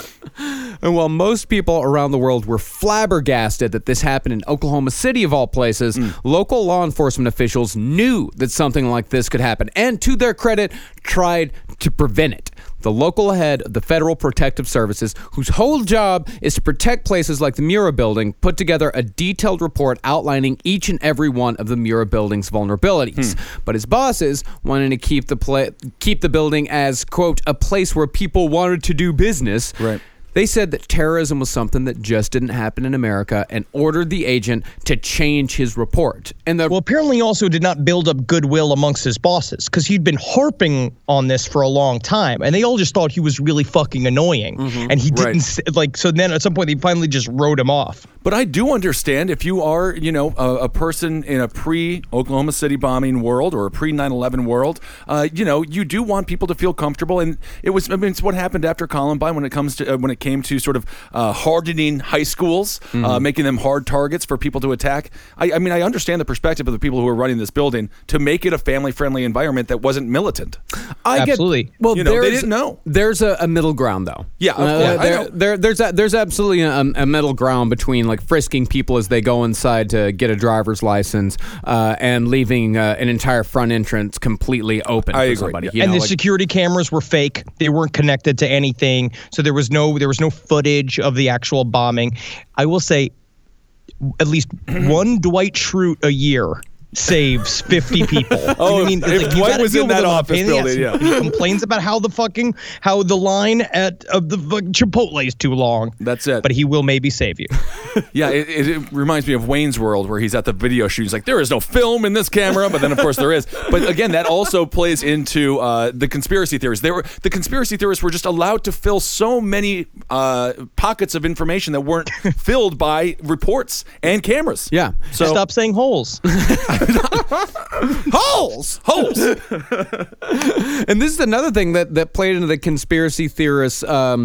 And while most people around the world were flabbergasted that this happened in Oklahoma City of all places, local law enforcement officials knew that something like this could happen, and to their credit, tried to prevent it. The local head of the Federal Protective Services, whose whole job is to protect places like the Murrah building, put together a detailed report outlining each and every one of the Murrah building's vulnerabilities. But his bosses wanted to keep the building as, quote, a place where people wanted to do business. Right. They said that terrorism was something that just didn't happen in America and ordered the agent to change his report. And apparently he also did not build up goodwill amongst his bosses, because he'd been harping on this for a long time, and they all just thought he was really fucking annoying. And he didn't so then at some point they finally just wrote him off. But I do understand if you are, a person in a pre-Oklahoma City bombing world or a pre-9/11 world, you do want people to feel comfortable. And it's what happened after Columbine when it came to sort of hardening high schools, making them hard targets for people to attack. I understand the perspective of the people who were running this building to make it a family-friendly environment that wasn't militant. Absolutely. Well, they didn't know. There's a middle ground, though. Yeah, of course. There's absolutely a middle ground between like frisking people as they go inside to get a driver's license and leaving an entire front entrance completely open for somebody. And the security cameras were fake; they weren't connected to anything, so there was no footage of the actual bombing. I will say, at least one Dwight Schrute a year saves 50 people. If Dwight was in that office building, he complains about how the line of the Chipotle is too long. That's it. But he will maybe save you. Yeah, it reminds me of Wayne's World, where he's at the video shoot. He's like, there is no film in this camera, but then of course there is. But again, that also plays into the conspiracy theories. The conspiracy theorists were just allowed to fill so many pockets of information that weren't filled by reports and cameras. Yeah. So stop saying holes. Holes. And this is another thing that played into the conspiracy theorists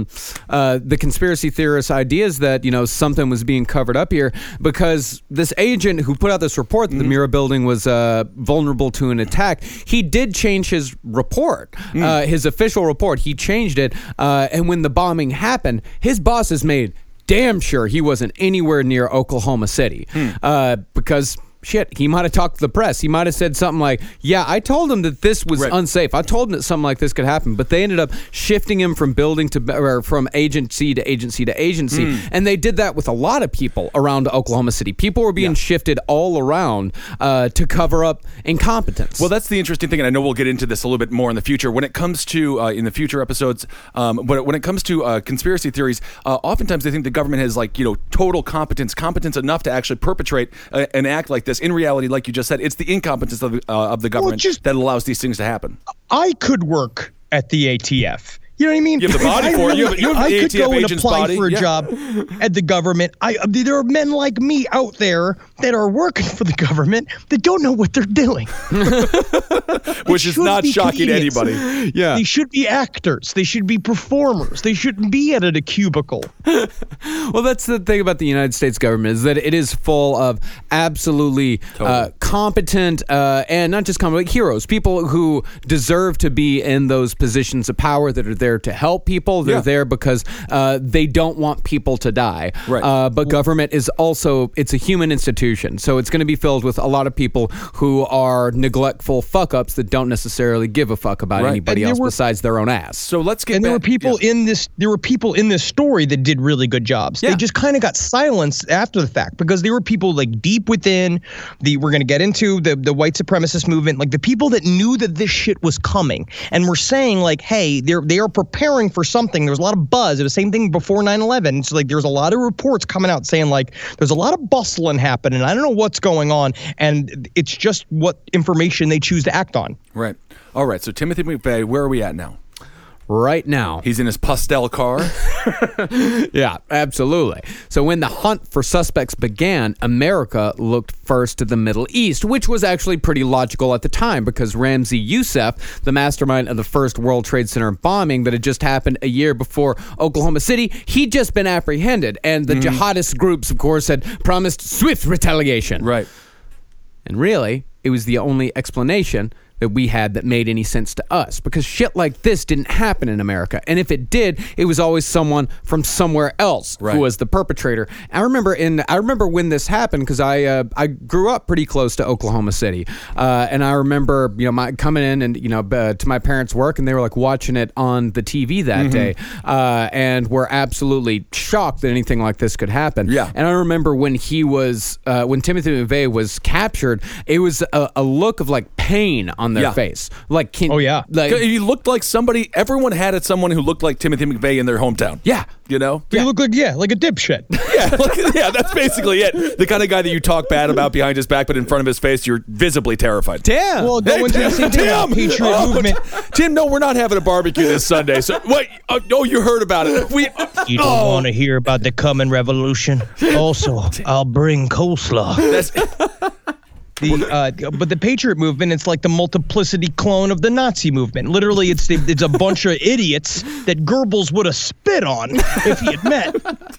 ideas that something was being covered up here, because this agent who put out this report that the Murrah building was vulnerable to an attack, he did change his report, his official report. He changed it, and when the bombing happened, his bosses made damn sure he wasn't anywhere near Oklahoma City, because shit, he might have talked to the press. He might have said something like, yeah, I told him that this was unsafe. I told him that something like this could happen. But they ended up shifting him from building to, or from agency to agency to agency. And they did that with a lot of people around Oklahoma City. People were being shifted all around to cover up incompetence. Well, that's the interesting thing, and I know we'll get into this a little bit more in the future. When it comes to, in the future episodes, when it comes to conspiracy theories, oftentimes they think the government has, like, total competence enough to actually perpetrate an act like this. In reality, like you just said, it's the incompetence of the government that allows these things to happen. I could work at the ATF. You know what I mean? You have the body for it. You have I the could ATF go and agent's apply body. for a job at the government. There are men like me out there that are working for the government that don't know what they're doing. Which is not shocking to anybody. Yeah. They should be actors. They should be performers. They shouldn't be at a cubicle. Well, that's the thing about the United States government, is that it is full of absolutely competent and not just competent, heroes, people who deserve to be in those positions of power, that are there to help people. They're there because they don't want people to die. Right. But government is also, it's a human institution. So it's going to be filled with a lot of people who are neglectful fuck-ups that don't necessarily give a fuck about anybody else besides their own ass. So let's get And there back. were people in this. There were people in this story that did really good jobs. Yeah. They just kind of got silenced after the fact because there were people like deep within the. We're going to get into the white supremacist movement, like the people that knew that this shit was coming and were saying like, hey, they are preparing for something. There was a lot of buzz. It was the same thing before 9/11. So like, there's a lot of reports coming out saying like, there's a lot of bustling happening. I don't know what's going on, and it's just what information they choose to act on. Right. All right. So Timothy McVeigh, where are we at now? Right now. He's in his pastel car. Yeah, absolutely. So when the hunt for suspects began, America looked first to the Middle East, which was actually pretty logical at the time because Ramzi Youssef, the mastermind of the first World Trade Center bombing that had just happened a year before Oklahoma City, he'd just been apprehended. And the jihadist groups, of course, had promised swift retaliation. Right. And really, it was the only explanation that we had that made any sense to us, because shit like this didn't happen in America. And if it did, it was always someone from somewhere else who was the perpetrator. I remember when this happened because I grew up pretty close to Oklahoma City, and I remember my coming in and to my parents' work, and they were like watching it on the TV that day, and were absolutely shocked that anything like this could happen. Yeah. And I remember when when Timothy McVeigh was captured, it was a look of like pain on their face. Like, Oh, yeah. like, He looked like somebody. Everyone had someone who looked like Timothy McVeigh in their hometown. yeah. You know? You look like like a dipshit. Yeah, that's basically it. The kind of guy that you talk bad about behind his back, but in front of his face, you're visibly terrified. Damn. Well, go into the same thing about the Patriot movement. Tim, no, we're not having a barbecue this Sunday. So what? Oh, you heard about it. You don't want to hear about the coming revolution. Also, I'll bring coleslaw. But the Patriot movement, it's like the multiplicity clone of the Nazi movement. Literally, it's a bunch of idiots that Goebbels would have spit on if he had met.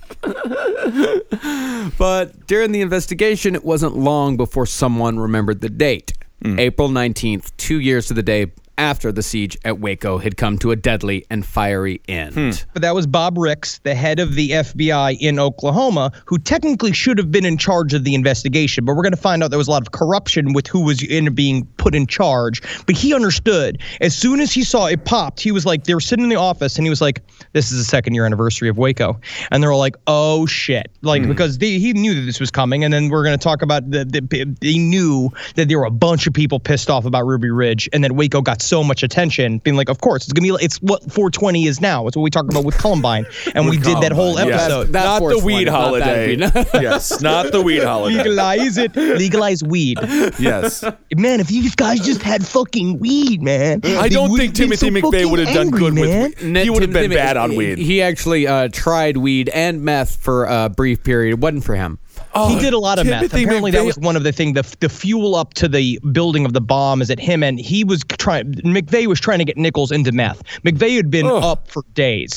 But during the investigation, it wasn't long before someone remembered the date. April 19th, 2 years to the day after the siege at Waco had come to a deadly and fiery end. But that was Bob Ricks, the head of the FBI in Oklahoma, who technically should have been in charge of the investigation. But we're going to find out there was a lot of corruption with who was being put in charge. But he understood. As soon as he saw it popped, he was like, they were sitting in the office, and he was like, this is the second year anniversary of Waco. And they're all like, oh, shit. Like, because he knew that this was coming. And then we're going to talk about they knew that there were a bunch of people pissed off about Ruby Ridge, and that Waco got so much attention, being like, of course, it's what 420 is now. It's what we talked about with Columbine, and we did that whole episode. Not the weed holiday. Yes, not the weed holiday. Legalize it. Legalize weed. Yes. Man, if these guys just had fucking weed, man. I don't think Timothy McVeigh would have done good with weed. He would have been bad on weed. He actually tried weed and meth for a brief period. It wasn't for him. He did a lot of meth. Timothy Apparently, that was one of the things. The fuel up to the building of the bomb is at him, and McVeigh was trying to get Nichols into meth. McVeigh had been up for days.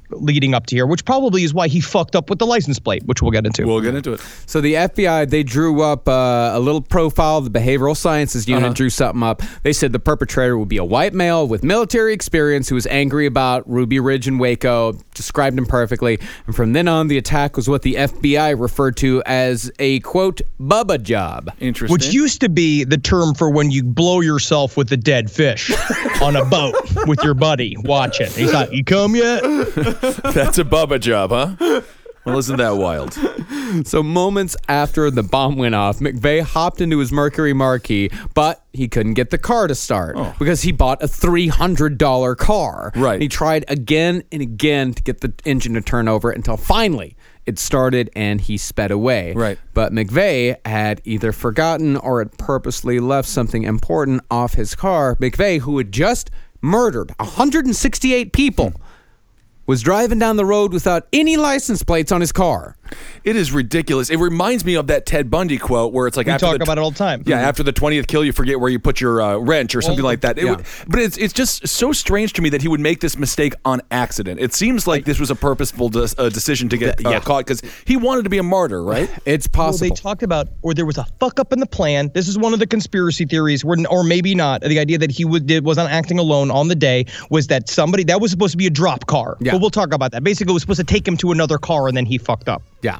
leading up to here, which probably is why he fucked up with the license plate, which we'll get into. We'll get into it. So the FBI, they drew up a little profile. The Behavioral Sciences Unit drew something up. They said the perpetrator would be a white male with military experience who was angry about Ruby Ridge and Waco, described him perfectly. And from then on, the attack was what the FBI referred to as a, quote, Bubba job. Interesting. Which used to be the term for when you blow yourself with a dead fish on a boat with your buddy watching. He's like, you come yet? That's a Bubba job, huh? Well, isn't that wild? So moments after the bomb went off, McVeigh hopped into his Mercury Marquis, but he couldn't get the car to start because he bought a $300 car. Right. He tried again and again to get the engine to turn over until finally it started and he sped away. Right. But McVeigh had either forgotten or had purposely left something important off his car. McVeigh, who had just murdered 168 people, was driving down the road without any license plates on his car. It is ridiculous. It reminds me of that Ted Bundy quote where it's like, We after talk about it all the time. Yeah, after the 20th kill, you forget where you put your wrench or something like that. But it's just so strange to me that he would make this mistake on accident. It seems like this was a purposeful decision to get caught because he wanted to be a martyr, right? It's Well, possible. they talked about, or there was a fuck up in the plan. This is one of the conspiracy theories, or maybe not. The idea that he wasn't acting alone on the day was that somebody, that was supposed to be a drop car. Yeah. But we'll talk about that. Basically, it was supposed to take him to another car, and then he fucked up. Yeah.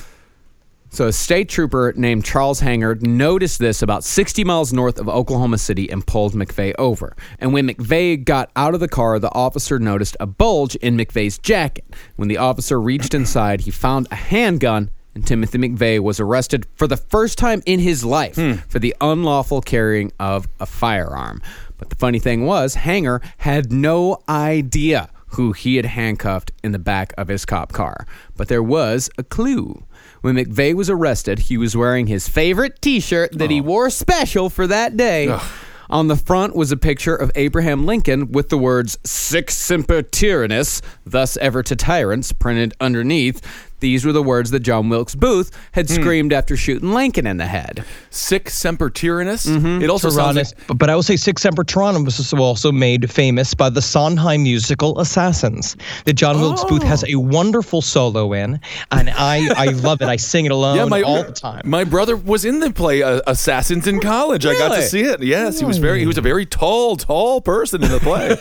So a state trooper named Charles Hanger noticed this about 60 miles north of Oklahoma City and pulled McVeigh over. And when McVeigh got out of the car, the officer noticed a bulge in McVeigh's jacket. When the officer reached inside, he found a handgun, and Timothy McVeigh was arrested for the first time in his life for the unlawful carrying of a firearm. But the funny thing was, Hanger had no idea who he had handcuffed in the back of his cop car. But there was a clue. When McVeigh was arrested, he was wearing his favorite T-shirt that he wore special for that day. On the front was a picture of Abraham Lincoln with the words, "Sic semper tyrannis, thus ever to tyrants," printed underneath. These were the words that John Wilkes Booth had screamed after shooting Lincoln in the head. Sic semper tyrannis? It also sounds like... But I will say Sic Semper Tyrannis was also made famous by the Sondheim musical Assassins, that John Wilkes Booth has a wonderful solo in, and I love it. I sing it alone all the time. My brother was in the play Assassins in college. I got to see it. Yes, he was a very tall person in the play.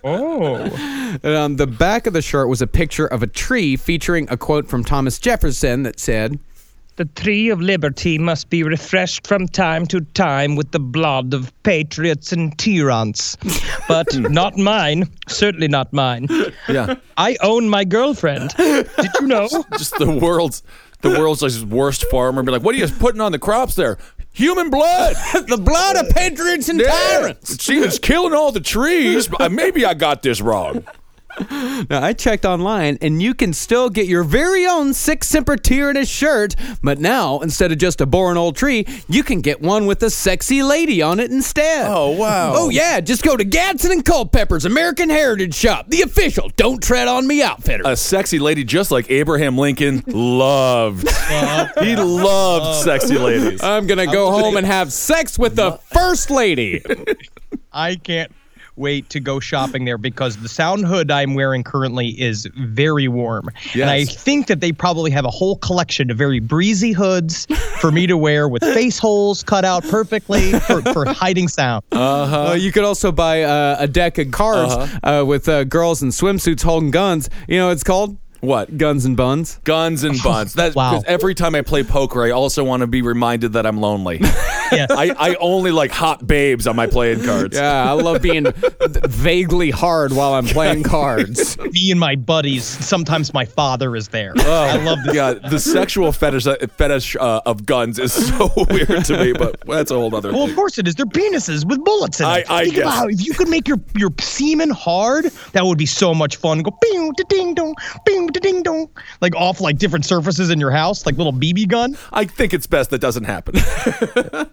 And on the back of the shirt was a picture of a tree featuring a quote from Thomas Jefferson that said, "The tree of liberty must be refreshed from time to time with the blood of patriots and tyrants. But not mine. Certainly not mine. Yeah. I own my girlfriend. Did you know?" Just the world's like worst farmer. Be like, what are you putting on the crops there? Human blood. "The blood of patriots and tyrants." She was killing all the trees. But maybe I got this wrong. Now, I checked online, and you can still get your very own Sic Semper Tyrannis shirt, but now, instead of just a boring old tree, you can get one with a sexy lady on it instead. Oh, wow. Oh, yeah, just go to Gadsden and Culpepper's American Heritage Shop, the official Don't Tread on Me outfitter. A sexy lady just like Abraham Lincoln loved. He loved sexy ladies. I'm going to go home and have sex with the first lady. I can't wait to go shopping there because the sound hood I'm wearing currently is very warm. Yes. And I think that they probably have a whole collection of very breezy hoods for me to wear with face holes cut out perfectly for hiding sound. You could also buy a deck of cards with girls in swimsuits holding guns. You know what it's called? What? Guns and Buns. Guns and buns. That's Wow. because every time I play poker, I also want to be reminded that I'm lonely. Yes. I only like hot babes on my playing cards. Yeah, I love being vaguely hard while I'm playing cards. Me and my buddies, sometimes my father is there. I love this. Yeah, the sexual fetish of guns is so weird to me, but that's a whole other Well, thing. of course it is. They're penises with bullets in it. I Think guess. about how if you could make your semen hard, that would be so much fun. Go bing da ding dong, bing da ding dong, like off like different surfaces in your house, like little BB gun. I think it's best that doesn't happen.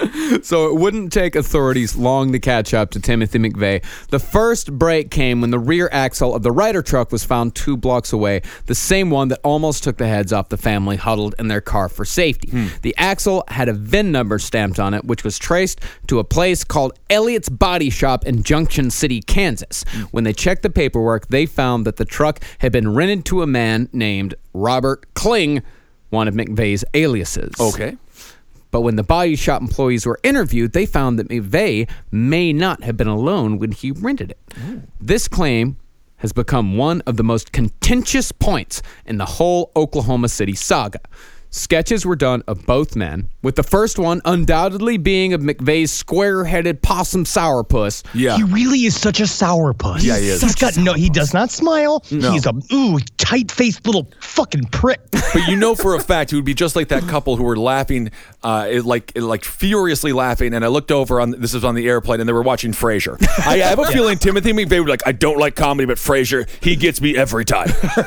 So it wouldn't take authorities long to catch up to Timothy McVeigh. The first break came when the rear axle of the Ryder truck was found 2 blocks away, the same one that almost took the heads off the family huddled in their car for safety. The axle had a VIN number stamped on it, which was traced to a place called Elliott's Body Shop in Junction City, Kansas. When they checked the paperwork, they found that the truck had been rented to a man named Robert Kling, one of McVeigh's aliases. Okay. But when the body shop employees were interviewed, they found that McVeigh may not have been alone when he rented it. This claim has become one of the most contentious points in the whole Oklahoma City saga. Sketches were done of both men, with the first one undoubtedly being of McVeigh's square-headed possum sourpuss. Yeah. He really is such a sourpuss. Yeah, he is. He does not smile. No. He's a tight-faced little fucking prick. But you know for a fact he would be just like that couple who were laughing, like furiously laughing. And I looked over this is on the airplane, and they were watching Frasier. I have a feeling Timothy McVeigh would be like, I don't like comedy, but Frasier, he gets me every time.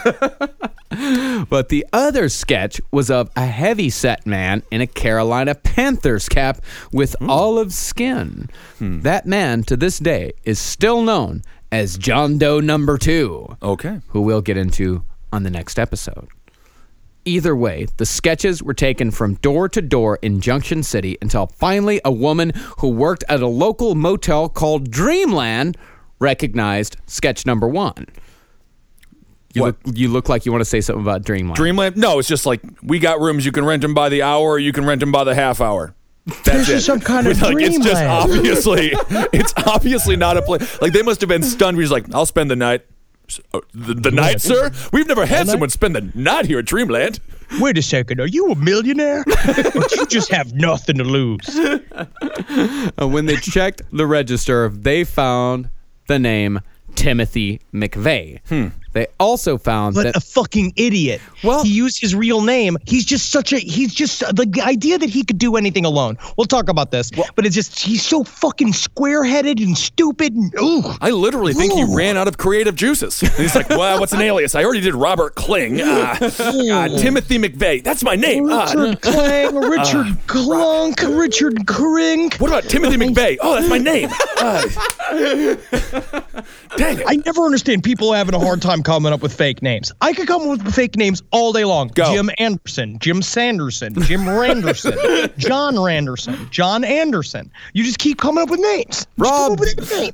But the other sketch was of a heavy-set man in a Carolina Panthers cap with olive skin. That man, to this day, is still known as John Doe Number 2. Okay. Who we'll get into on the next episode. Either way, the sketches were taken from door to door in Junction City until finally a woman who worked at a local motel called Dreamland recognized sketch number 1. You look like you want to say something about Dreamland. Dreamland? No, it's just like, we got rooms. You can rent them by the hour, or you can rent them by the half hour. That's There's some kind of like, Dreamland. It's obviously not a place. Like, they must have been stunned. He's like, I'll spend the night. The night, sir? We've never had someone spend the night here at Dreamland. Wait a second. Are you a millionaire? Or do you just have nothing to lose? When they checked the register, they found the name Timothy McVeigh. They also found But a fucking idiot. Well- he used his real name. He's just the idea that he could do anything alone. We'll talk about this. But it's just, he's so fucking square-headed and stupid. And, I literally think he ran out of creative juices. And he's like, well, what's an alias? I already did Robert Kling. Timothy McVeigh. That's my name. Richard Klang, Richard Clunk, Richard Krink. What about Timothy McVeigh? Oh, that's my name. Dang it. I never understand people having a hard time coming up with fake names. I could come up with fake names all day long. Go. Jim Anderson, Jim Sanderson, Jim Randerson, John Randerson, John Anderson. You just keep coming up with names. Robert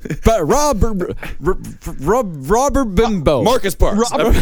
Bimbo. Marcus Parks. Robert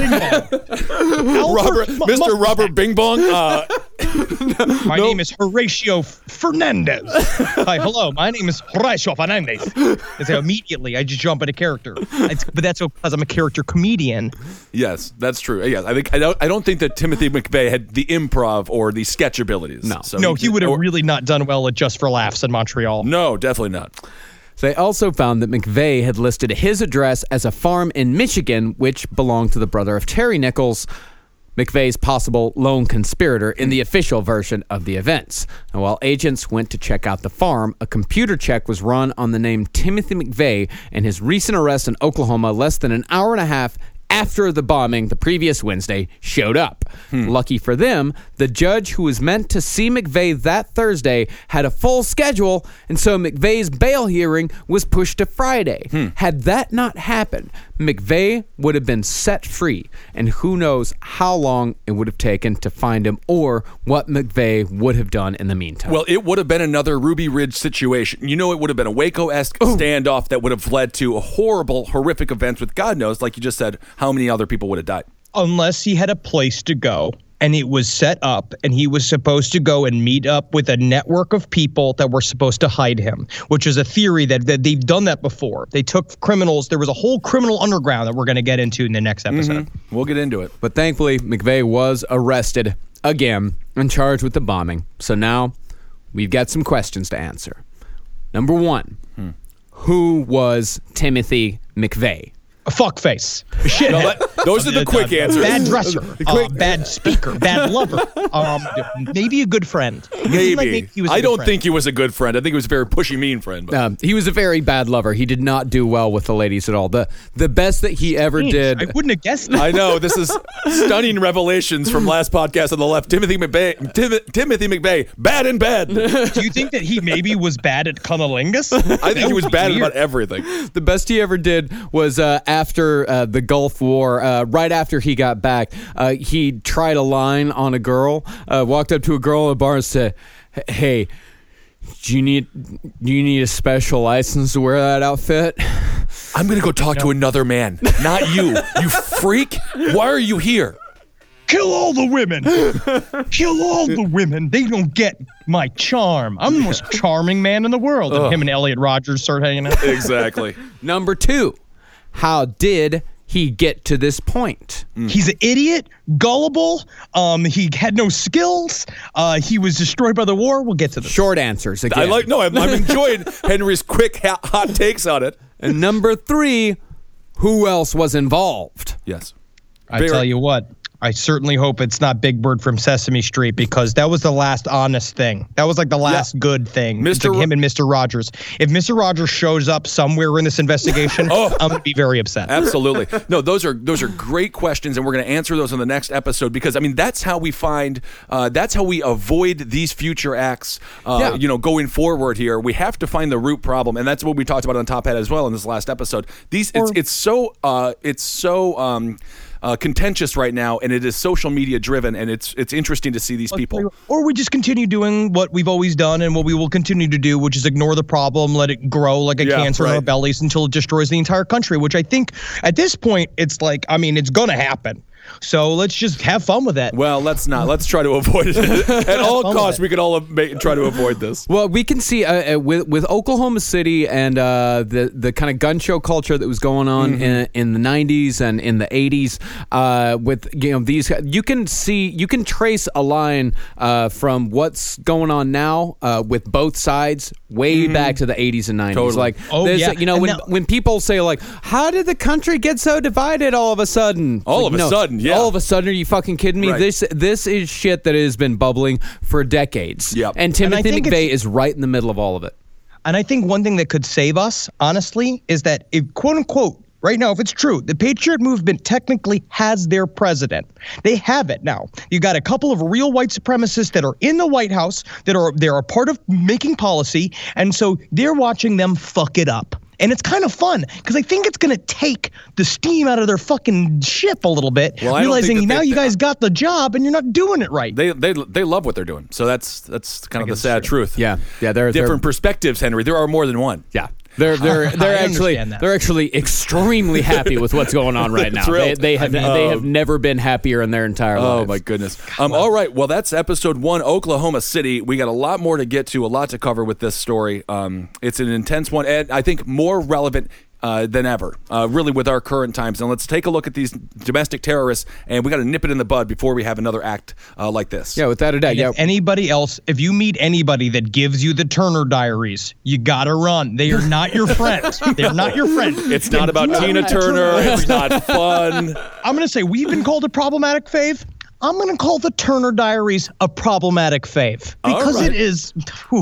Mr. Robert Bing Bong. My name is Horatio Fernandez. Hi, hello. My name is Horatio Fernandez. So immediately, I just jump into character. But that's because I'm a character comedian. Yes, that's true. Yes, I don't think that Timothy McVeigh had the improv or the sketch abilities. No. So he would have really not done well at Just for Laughs in Montreal. No, definitely not. They also found that McVeigh had listed his address as a farm in Michigan, which belonged to the brother of Terry Nichols, McVeigh's possible lone conspirator in the official version of the events. And while agents went to check out the farm, a computer check was run on the name Timothy McVeigh and his recent arrest in Oklahoma less than an hour and a half after the bombing the previous Wednesday showed up. Lucky for them, the judge who was meant to see McVeigh that Thursday had a full schedule, and so McVeigh's bail hearing was pushed to Friday. Had that not happened, McVeigh would have been set free, and who knows how long it would have taken to find him or what McVeigh would have done in the meantime. Well, it would have been another Ruby Ridge situation. You know, it would have been a Waco-esque standoff that would have led to horrible, horrific events with God knows, like you just said, how many other people would have died. Unless he had a place to go and it was set up and he was supposed to go and meet up with a network of people that were supposed to hide him, which is a theory that they've done that before. They took criminals. There was a whole criminal underground that we're going to get into in the next episode. We'll get into it. But thankfully, McVeigh was arrested again and charged with the bombing. So now we've got some questions to answer. Number one, who was Timothy McVeigh? Fuckface. Shithead. Those are the quick answers. Bad dresser. Bad speaker. Bad lover. Maybe a good friend. Maybe. I don't think he was a good friend. I think he was a very pushy, mean friend. But. He was a very bad lover. He did not do well with the ladies at all. The best that he ever did. I wouldn't have guessed that. I know. This is stunning revelations from last podcast on the left. Timothy McVeigh, bad in bed. Do you think that he maybe was bad at cunnilingus? I think he was bad about everything. The best he ever did was after the Gulf War, right after he got back, he tried a line on a girl, walked up to a girl in a bar and said, "Hey, do you need a special license to wear that outfit?" I'm going to go talk to another man, not you. You freak. Why are you here? Kill all the women. Kill all the women. They don't get my charm. I'm the most charming man in the world. And him and Elliot Rodgers start hanging out. Exactly. Number 2, how did he get to this point? He's an idiot, gullible. He had no skills. He was destroyed by the war. We'll get to this. Short answers again. I'm enjoying Henry's quick hot takes on it. And number 3, who else was involved? Yes. I tell you what. I certainly hope it's not Big Bird from Sesame Street, because that was the last honest thing. That was like the last good thing. It's like him and Mr. Rogers. If Mr. Rogers shows up somewhere in this investigation, I'm going to be very upset. Absolutely. No, those are great questions, and we're going to answer those in the next episode, because, I mean, that's how we avoid these future acts, going forward here. We have to find the root problem, and that's what we talked about on Top Hat as well in this last episode. It's so contentious right now, and it is social media driven, and it's interesting to see these people. Or we just continue doing what we've always done and what we will continue to do, which is ignore the problem, let it grow like a cancer in our bellies until it destroys the entire country, which I think at this point, it's like, I mean, it's going to happen. So let's just have fun with that. Well, let's not. Let's try to avoid it. At all costs, we can all try to avoid this. Well, we can see with Oklahoma City and the kind of gun show culture that was going on in the 90s and in the 80s, with these, you can trace a line from what's going on now with both sides way back to the 80s and 90s. Totally. Like, when people say like, how did the country get so divided all of a sudden? All of a sudden. Yeah. All of a sudden, are you fucking kidding me? Right. This is shit that has been bubbling for decades. Yep. And Timothy McVeigh is right in the middle of all of it. And I think one thing that could save us, honestly, is that if, quote unquote, right now, if it's true, the Patriot Movement technically has their president. They have it now. You got a couple of real white supremacists that are in the White House they're a part of making policy, and so they're watching them fuck it up. And it's kind of fun, because I think it's going to take the steam out of their fucking ship a little bit, realizing now you guys got the job and you're not doing it right. They love what they're doing. So that's kind of the sad truth. Yeah. They're different perspectives, Henry. There are more than one. Yeah. They're actually extremely happy with what's going on right now. They have never been happier in their entire lives. Oh my goodness. All right. Well, that's episode 1, Oklahoma City. We got a lot more to get to, a lot to cover with this story. It's an intense one, and I think more relevant than ever, really, with our current times. And let's take a look at these domestic terrorists, and we got to nip it in the bud before we have another act like this. Yeah, without a doubt. If you meet anybody that gives you the Turner Diaries, you got to run. They are not your friend. They're not your friend. It's not about Tina Turner. It's not fun. I'm going to say we've been called a problematic fave. I'm going to call the Turner Diaries a problematic fave, because it is,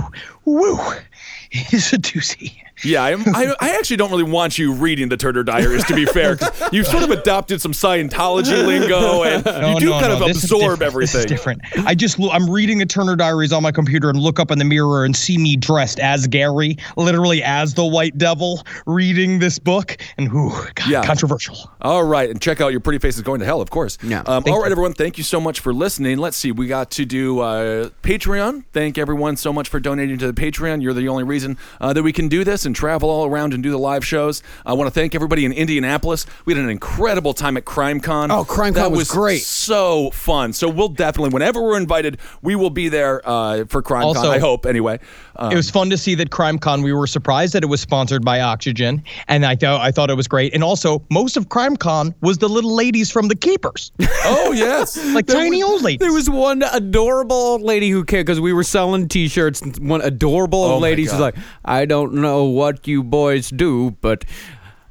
it is a doozy. Yeah, I actually don't really want you reading the Turner Diaries, to be fair, 'cause you've sort of adopted some Scientology lingo, and you do kind of absorb everything. This is different. I'm reading the Turner Diaries on my computer and look up in the mirror and see me dressed as Gary, literally as the White Devil, reading this book, and controversial. All right, and check out Your Pretty Face is Going to Hell, of course. Yeah. All right, everyone, thank you so much for listening. Let's see, we got to do Patreon. Thank everyone so much for donating to the Patreon. You're the only reason that we can do this and travel all around and do the live shows. I want to thank everybody in Indianapolis. We had an incredible time at CrimeCon. Oh, CrimeCon was great. So fun. So we'll definitely, whenever we're invited, we will be there for CrimeCon, also, I hope, anyway. It was fun to see that CrimeCon, we were surprised that it was sponsored by Oxygen, and I thought it was great. And also, most of CrimeCon was the little ladies from The Keepers. Oh, yes. Tiny old ladies. There was one adorable old lady who cared, because we were selling T-shirts, and one adorable old lady was like, I don't know what you boys do, but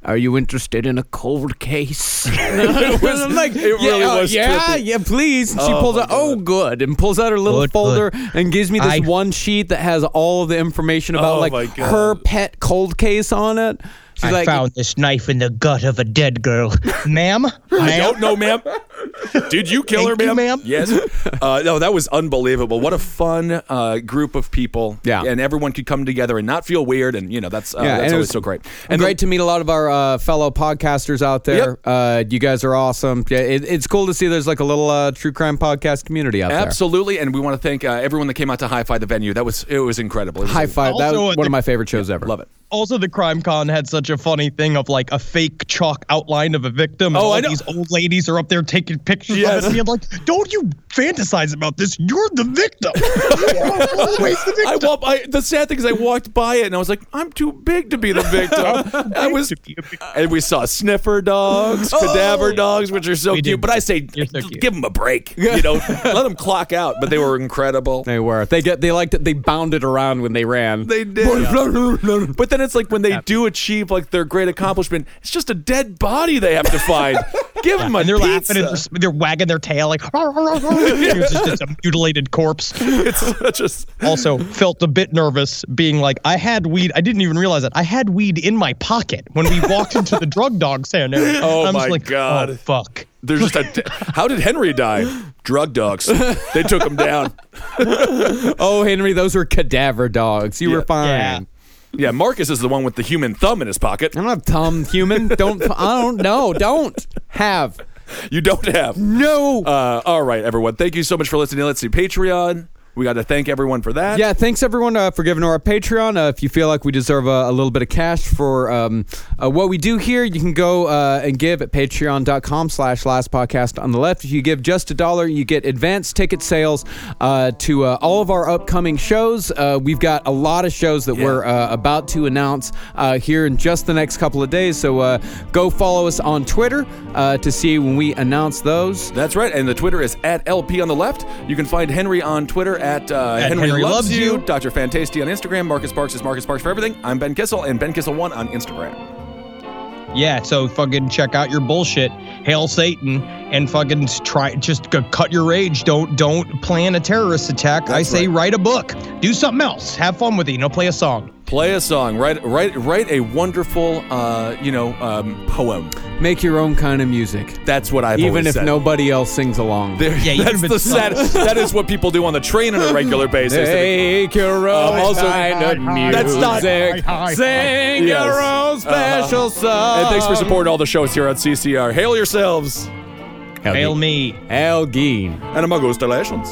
Are you interested in a cold case? It was, I'm like, it really was trippy. yeah, please. And she Oh, pulls my out, good, and pulls out her little Good, folder good. and gives me this one sheet that has all of the information about Oh, my God. her pet cold case on it. She's I found this knife in the gut of a dead girl. Ma'am? I don't know, ma'am. Did you kill her, Thank you, ma'am? ma'am. Yes. No, that was unbelievable. What a fun group of people. Yeah. And everyone could come together and not feel weird. And, that's and it always was so great. And great to meet a lot of our fellow podcasters out there. You guys are awesome. Yeah, it's cool to see there's like a little true crime podcast community out there. Absolutely. And we want to thank everyone that came out to Hi-Fi the venue. It was incredible. It was High five. That Also, was one of my favorite shows ever. Love it. Also, the Crime Con had such a funny thing of like a fake chalk outline of a victim. And Oh, all I know. These old ladies are up there taking pictures Yes. of it. And I'm like, don't you fantasize about this. You're the victim. You are always the victim. The sad thing is I walked by it and I was like, I'm too big to be the victim. And we saw sniffer dogs, cadaver dogs, which are so We cute. did. But I say, You're so cute. give them a break. Let them clock out. But they were incredible. They were. They liked it. They bounded around when they ran. They did. But then it's like when they do achieve like their great accomplishment, it's just a dead body they have to find. Give them a And they're pizza. laughing and they're wagging their tail like, it's just a mutilated corpse. It's such a... Also felt a bit nervous being like, I had weed. I didn't even realize that. I had weed in my pocket when we walked into the drug dog center. Oh, I'm my just like, God. Oh, fuck. There's just how did Henry die? Drug dogs. They took him down. Oh, Henry, those were cadaver dogs. You were fine. Yeah. Yeah, Marcus is the one with the human thumb in his pocket. I don't have thumb human. I don't know. Don't have. You don't have. No. All right, everyone. Thank you so much for listening. Let's see, Patreon. We got to thank everyone for that. Yeah, thanks everyone for giving to our Patreon. If you feel like we deserve a little bit of cash for what we do here, you can go and give at patreon.com/lastpodcast on the left. If you give just $1, you get advanced ticket sales to all of our upcoming shows. We've got a lot of shows that we're about to announce here in just the next couple of days. So go follow us on Twitter to see when we announce those. That's right. And the Twitter is at LP on the left. You can find Henry on Twitter at Henry Loves You. Dr. Fantasty on Instagram. Marcus Parks is Marcus Parks for everything. I'm Ben Kissel and Ben Kissel1 on Instagram. Yeah, so fucking check out your bullshit. Hail Satan and fucking cut your rage. Don't plan a terrorist attack. I say write a book. Do something else. Have fun with it. Play a song. Play a song. Write a wonderful poem. Make your own kind of music. That's what I've Even always if said. nobody else sings along. That's the saddest. That is what people do on the train on a regular basis. Make your own also- kind of music. That's not- Sing Yes. your own special song. And thanks for supporting all the shows here on CCR. Hail yourselves. Hail me. Hail Geen. And congratulations.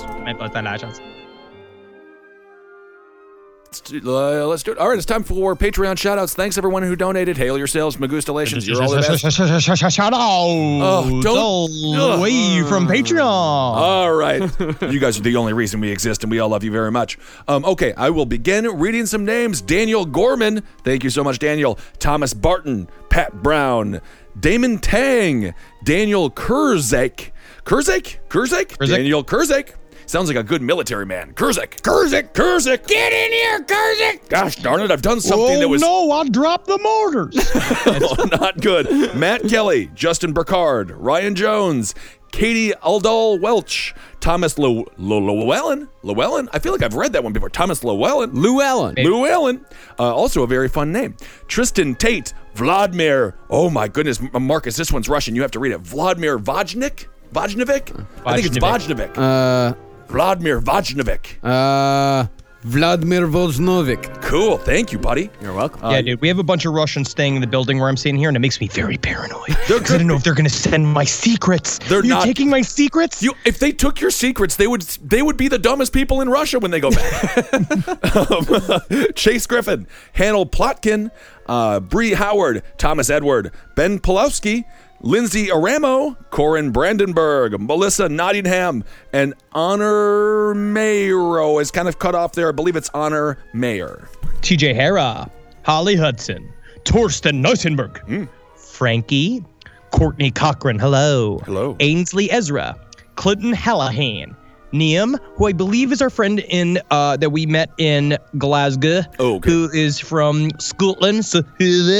Let's do it. All right, it's time for Patreon shout-outs. Thanks, everyone who donated. Hail yourselves. Magustalations. You're all the best. Shout out all the way from Patreon. All right. You guys are the only reason we exist, and we all love you very much. Okay, I will begin reading some names. Daniel Gorman. Thank you so much, Daniel. Thomas Barton. Pat Brown. Damon Tang. Daniel Kurzek. Kurzek? Daniel Kurzek. Sounds like a good military man. Kurzek. Get in here, Kurzek. Gosh darn it, I've done something that was... no, I dropped the mortars. not good. Matt Kelly, Justin Burkard, Ryan Jones, Katie Aldal Welch, Thomas Llewellyn. I feel like I've read that one before. Thomas Llewellyn. Llewellyn. Also a very fun name. Tristan Tate, Vladimir. Oh my goodness, Marcus, this one's Russian. You have to read it. Vladimir Vojnovic? I think it's Vojnovic. Vladimir Vojnovic. Vladimir Vojnovic. Cool. Thank you, buddy. You're welcome. Yeah, dude, we have a bunch of Russians staying in the building where I'm sitting here, and it makes me very paranoid. I don't know if they're going to send my secrets. You're taking my secrets? If they took your secrets, they would be the dumbest people in Russia when they go back. Chase Griffin, Hanel Plotkin, Bree Howard, Thomas Edward, Ben Pulowski, Lindsay Aramo, Corin Brandenburg, Melissa Nottingham, and Honor Mayro is kind of cut off there. I believe it's Honor Mayer. TJ Hara, Holly Hudson, Torsten Neusenberg, Frankie, Courtney Cochran, hello. Ainsley Ezra, Clinton Hallahan, Niam, who I believe is our friend in that we met in Glasgow, okay. who is from Scotland. So,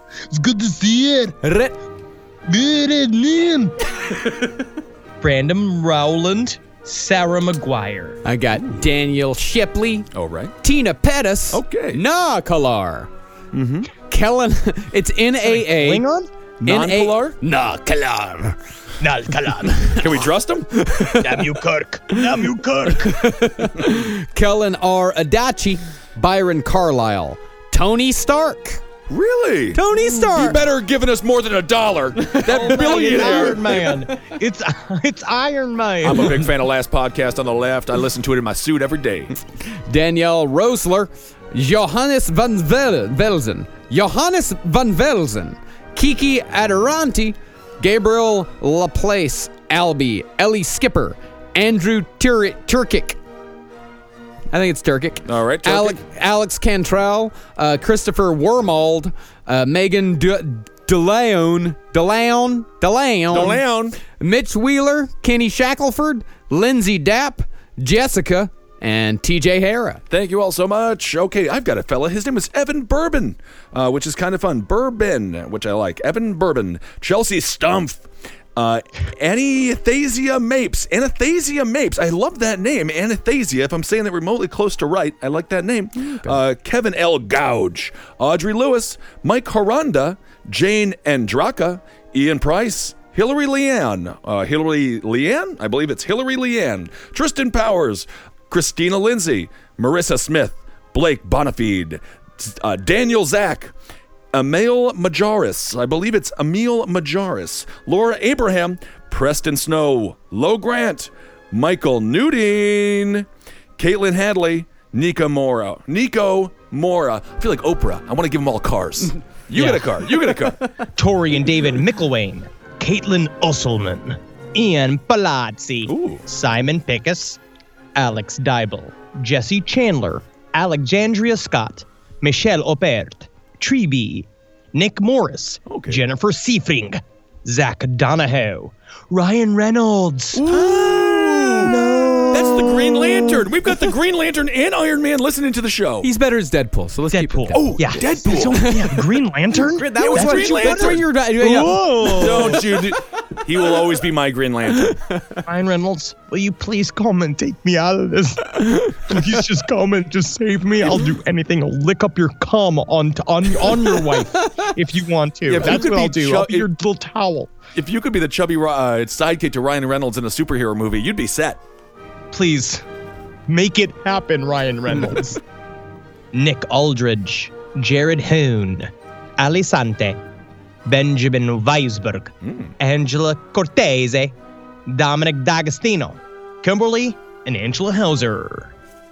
It's good to see it. Good name. Brandon Rowland, Sarah McGuire. I got Daniel Shipley. Oh, right. Tina Pettis. Okay. Nakalar. Kellen. It's NAA. Klingon? Non-Kalar? Nakalar. Nalkalan. Can we trust him? Damn you, Kirk. Damn you, Kirk. Kellen R. Adachi. Byron Carlisle. Tony Stark. Really? Tony Stark. You better have given us more than $1. That billionaire. Iron Man. It's Iron Man. I'm a big fan of Last Podcast on the Left. I listen to it in my suit every day. Danielle Rosler. Johannes van Velzen. Johannes van Velzen. Kiki Adoranti. Gabriel Laplace. Albie. Ellie Skipper. Andrew Turkic. I think it's Turkic. All right, Turkic. Alex Cantrell, Christopher Wormald, Megan DeLeon, Mitch Wheeler, Kenny Shackelford, Lindsay Dapp, Jessica, and TJ Hara. Thank you all so much. Okay, I've got a fella. His name is Evan Bourbon, which is kind of fun. Bourbon, which I like. Evan Bourbon. Chelsea Stumpf. Anastasia Mapes. Anastasia Mapes. I love that name. Anastasia. If I'm saying that remotely close to right, I like that name. Okay. Kevin L. Gouge. Audrey Lewis. Mike Horanda. Jane Andraka. Ian Price. Hillary Leanne. Hillary Leanne? I believe it's Hillary Leanne. Tristan Powers. Christina Lindsay. Marissa Smith. Blake Bonafide. Daniel Zach. Emil Majaris. I believe it's Emil Majaris. Laura Abraham. Preston Snow. Lo Grant. Michael Nudine. Caitlin Hadley. Nico Mora. I feel like Oprah. I want to give them all cars. You get a car. You get a car. Tori and David Mickelwain. Caitlin Usselman. Ian Palazzi. Ooh. Simon Pickus. Alex Dybel. Jesse Chandler. Alexandria Scott. Michelle Opert. Treeby, Nick Morris, Okay. Jennifer Seifring, Zach Donahoe, Ryan Reynolds. That's the Green Lantern. We've got the Green Lantern and Iron Man listening to the show. He's better as Deadpool, so let's keep it Deadpool. Deadpool. Yeah. Deadpool. So, yeah, Green Lantern? That was was what Green you, that's what Lantern. you're Whoa. Don't you? He will always be my Green Lantern. Ryan Reynolds, will you please come and take me out of this? Please just come and just save me. I'll do anything. I'll lick up your cum on your wife if you want to. Yeah, if you That's could what be I'll do. I'll be your little towel. If you could be the chubby sidekick to Ryan Reynolds in a superhero movie, you'd be set. Please, make it happen, Ryan Reynolds. Nick Aldridge, Jared Hoon, Ali Sante, Benjamin Weisberg, Angela Cortese, Dominic D'Agostino, Kimberly, and Angela Hauser.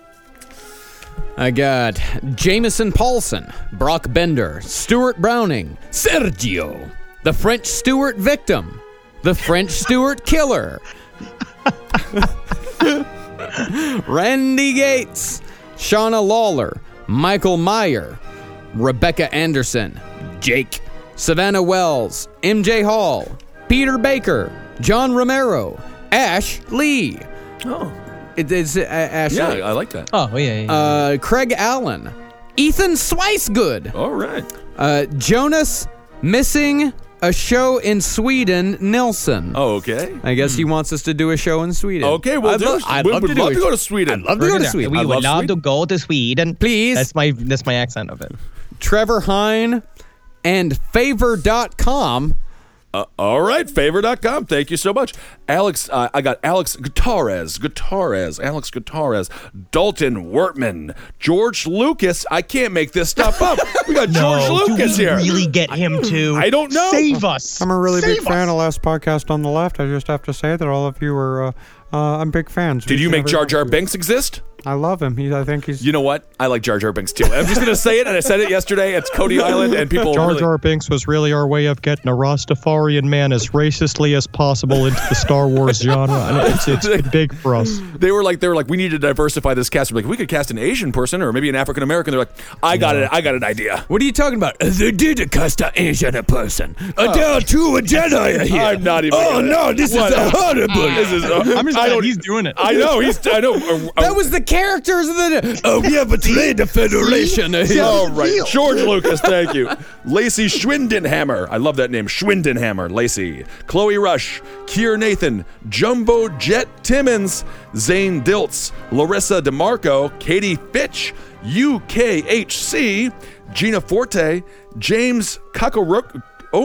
I got Jameson Paulson, Brock Bender, Stuart Browning, Sergio, the French Stewart victim, the French Stewart killer, Randy Gates, Shauna Lawler, Michael Meyer, Rebecca Anderson, Jake, Savannah Wells, MJ Hall, Peter Baker, John Romero, Ash Lee. Oh. It's Ash Yeah, Lee. I like that. Oh, yeah. Craig Allen, Ethan Swicegood, All right. Jonas Missing a show in Sweden, Nilsson. Oh, okay. I guess he wants us to do a show in Sweden. Okay, we'll do it. I'd We love would to do love it. to go to Sweden. I'd love to go to Sweden. We I would love love to go to Sweden. Please. That's my accent of it. Trevor Hine and Favor.com. All right, favor.com. Thank you so much. Alex, I got Alex Alex Guitarez, Dalton Wertman, George Lucas. I can't make this stuff up. We got George Lucas do we here. really get him to? I don't know. Save us. I'm a really big Save fan us. of Last Podcast on the Left. I just have to say that all of you are, I'm big fans. Did you make Jar Jar Binks exist? I love him. I think he's... You know what? I like Jar Jar Binks too. I'm just going to say it, and I said it yesterday. It's Cody Island, and people Jar really... Jar Binks was really our way of getting a Rastafarian man as racistly as possible into the Star Wars genre. And it's big for us. They were like, we need to diversify this cast. We're like, we could cast an Asian person or maybe an African American. They're like, I got an idea. What are you talking about? They did cast an Asian person. There are two Jedi here. I'm not even. Oh, no, this is horrible. This is. I'm just glad he's doing it. I know. I know. That was the characters of the. We have betrayed the Federation. All right, George Lucas, thank you. Lacey Schwindenhammer, I love that name, Schwindenhammer, Lacey. Chloe Rush, Keir Nathan, Jumbo Jet Timmons, Zane Diltz, Larissa DeMarco, Katie Fitch, UKHC, Gina Forte, James Kokorikis,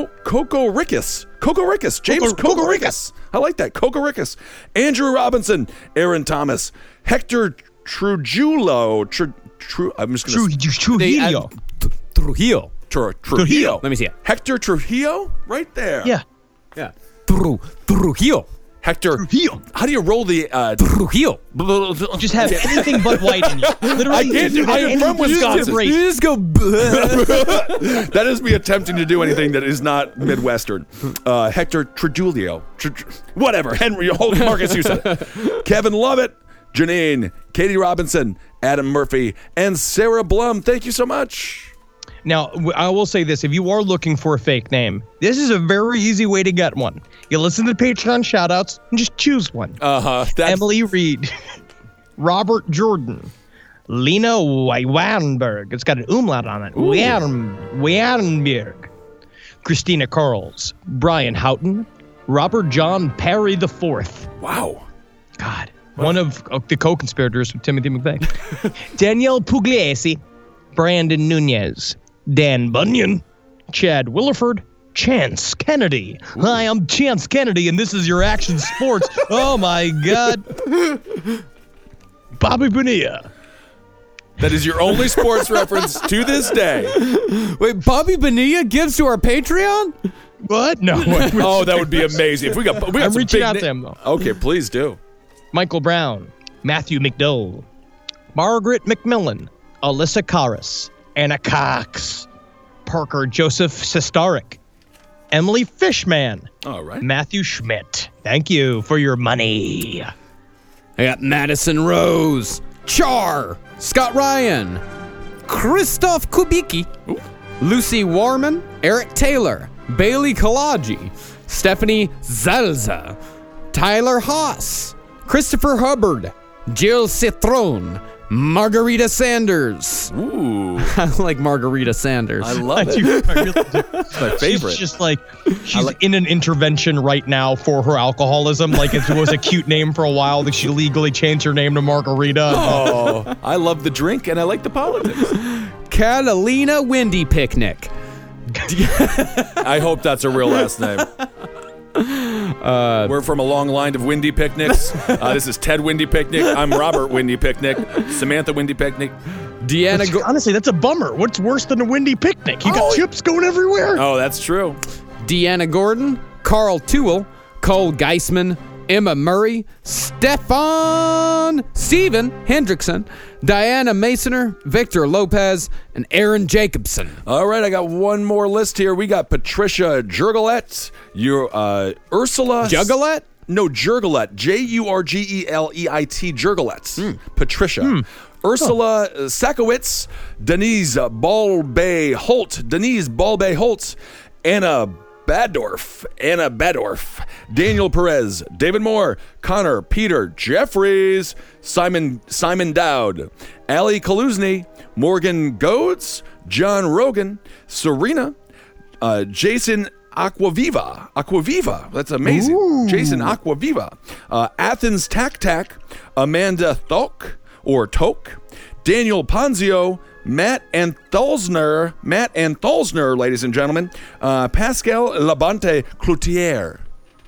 James Kokorikis. I like that, Kokorikis. Andrew Robinson, Aaron Thomas, Hector Trujillo, I'm just going to Trujillo. Trujillo. Let me see it. Hector Trujillo, right there. Yeah. Trujillo. Hector Trujillo. How do you roll the Trujillo? Just have anything but white in you. Literally, I can't do. I am from Wisconsin. You just go. That is me attempting to do anything that is not Midwestern. Hector Trujillo. Whatever. Henry. Hold Marcus. You said it. Kevin Lovett, Janine, Katie Robinson, Adam Murphy, and Sarah Blum. Thank you so much. Now, I will say this. If you are looking for a fake name, this is a very easy way to get one. You listen to the Patreon shoutouts and just choose one. Emily Reed, Robert Jordan, Lena Weinberg. It's got an umlaut on it. Weinberg. Christina Carls, Brian Houghton, Robert John Perry IV. Wow. God. One of the co-conspirators with Timothy McVeigh. Danielle Pugliese, Brandon Nunez, Dan Bunyan, Chad Williford, Chance Kennedy. Hi, I'm Chance Kennedy, and this is your Action Sports. Oh, my God. Bobby Bonilla. That is your only sports reference to this day. Wait, Bobby Bonilla gives to our Patreon? What? No. Oh, that would be amazing. If we got I'm some reaching big out to him, though. Okay, please do. Michael Brown, Matthew McDowell, Margaret McMillan, Alyssa Karras, Anna Cox, Parker Joseph Sestarik, Emily Fishman, all right, Matthew Schmidt. Thank you for your money. I got Madison Rose, Char, Scott Ryan, Christoph Kubicki, Lucy Warman, Eric Taylor, Bailey Kalaji, Stephanie Zalza, Tyler Haas, Christopher Hubbard, Jill Citron, Margarita Sanders. Ooh. I like Margarita Sanders. I love it. It's my favorite. She's just like, she's in an intervention right now for her alcoholism. Like it was a cute name for a while that she legally changed her name to Margarita. Oh, I love the drink and I like the politics. Catalina Windy Picnic. I hope that's a real last name. We're from a long line of Windy Picnics. This is Ted Windy Picnic. I'm Robert Windy Picnic. Samantha Windy Picnic. Deanna. Honestly, that's a bummer. What's worse than a windy picnic? You got chips going everywhere. Oh, that's true. Deanna Gordon, Carl Tewell, Cole Geisman, Emma Murray, Steven Hendrickson, Diana Masoner, Victor Lopez, and Aaron Jacobson. All right, I got one more list here. We got Patricia Jurgelette, Ursula... Juggalette? No, Jurgelette. Jurgeleit. Jurgelette. Patricia. Ursula Sakowitz, Denise Balbay Holt, Anna Badorf, Daniel Perez, David Moore, Connor, Peter, Jeffries, Simon Dowd, Ali Kaluzny, Morgan Goads, John Rogan, Serena, Jason Aquaviva. That's amazing. Ooh. Jason Aquaviva. Athens Tac, Amanda Toke, Daniel Ponzio, Matt Antholzner, ladies and gentlemen. Pascal Labonte Cloutier.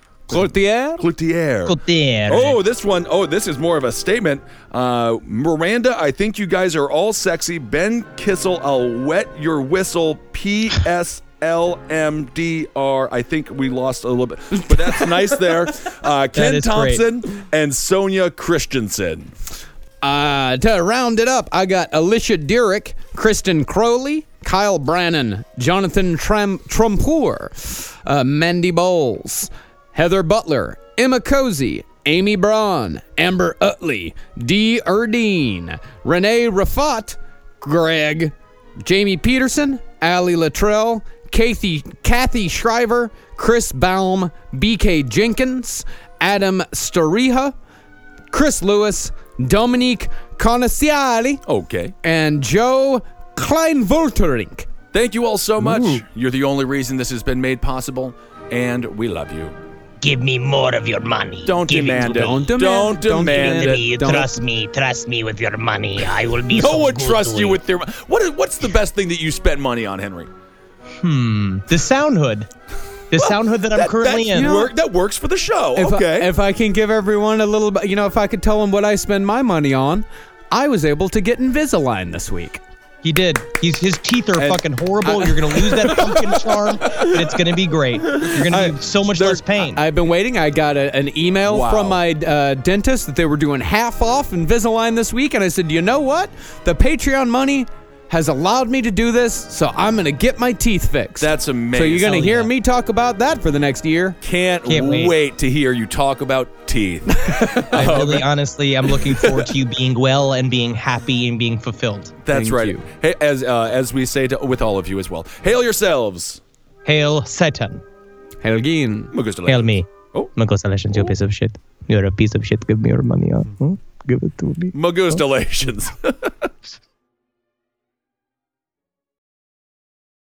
Oh, this one. Oh, this is more of a statement. Miranda, I think you guys are all sexy. Ben Kissel, I'll wet your whistle. PSLMDR. I think we lost a little bit, but that's nice there. Ken Thompson great. And Sonia Christensen. To round it up, I got Alicia Durick, Kristen Crowley, Kyle Brannon, Jonathan Trumpour, Mandy Bowles, Heather Butler, Emma Cozy, Amy Braun, Amber Utley, Dee Erdine, Renee Rafat, Greg, Jamie Peterson, Allie Luttrell, Kathy Shriver, Chris Baum, BK Jenkins, Adam Storiha, Chris Lewis, Dominique Conesiali, Okay. and Joe Kleinvolterink. Thank you all so much. You're the only reason this has been made possible, and we love you. Give me more of your money. Don't Give demand it it. to me. Don't demand Give it. me. Trust me with your money. I will be. No so one good trusts to you with their. What's the best thing that you spent money on, Henry? the sound hood. The sound hood that I'm currently in. That works for the show. If I can give everyone a little bit, if I could tell them what I spend my money on, I was able to get Invisalign this week. He did. His teeth are fucking horrible. You're going to lose that pumpkin charm, and it's going to be great. You're going to be so much less pain. I've been waiting. I got an email from my dentist that they were doing half off Invisalign this week, and I said, you know what? The Patreon money has allowed me to do this, so I'm going to get my teeth fixed. That's amazing. So you're going to hear me talk about that for the next year. Can't wait to hear you talk about teeth. I really, honestly, I'm looking forward to you being well and being happy and being fulfilled. That's Thank right. you. Hey, as we say with all of you as well. Hail yourselves. Hail Satan. Hail Gene. Hail me. Oh. Magostalations, you piece of shit. You're a piece of shit. Give me your money. Give it to me. Magustalations.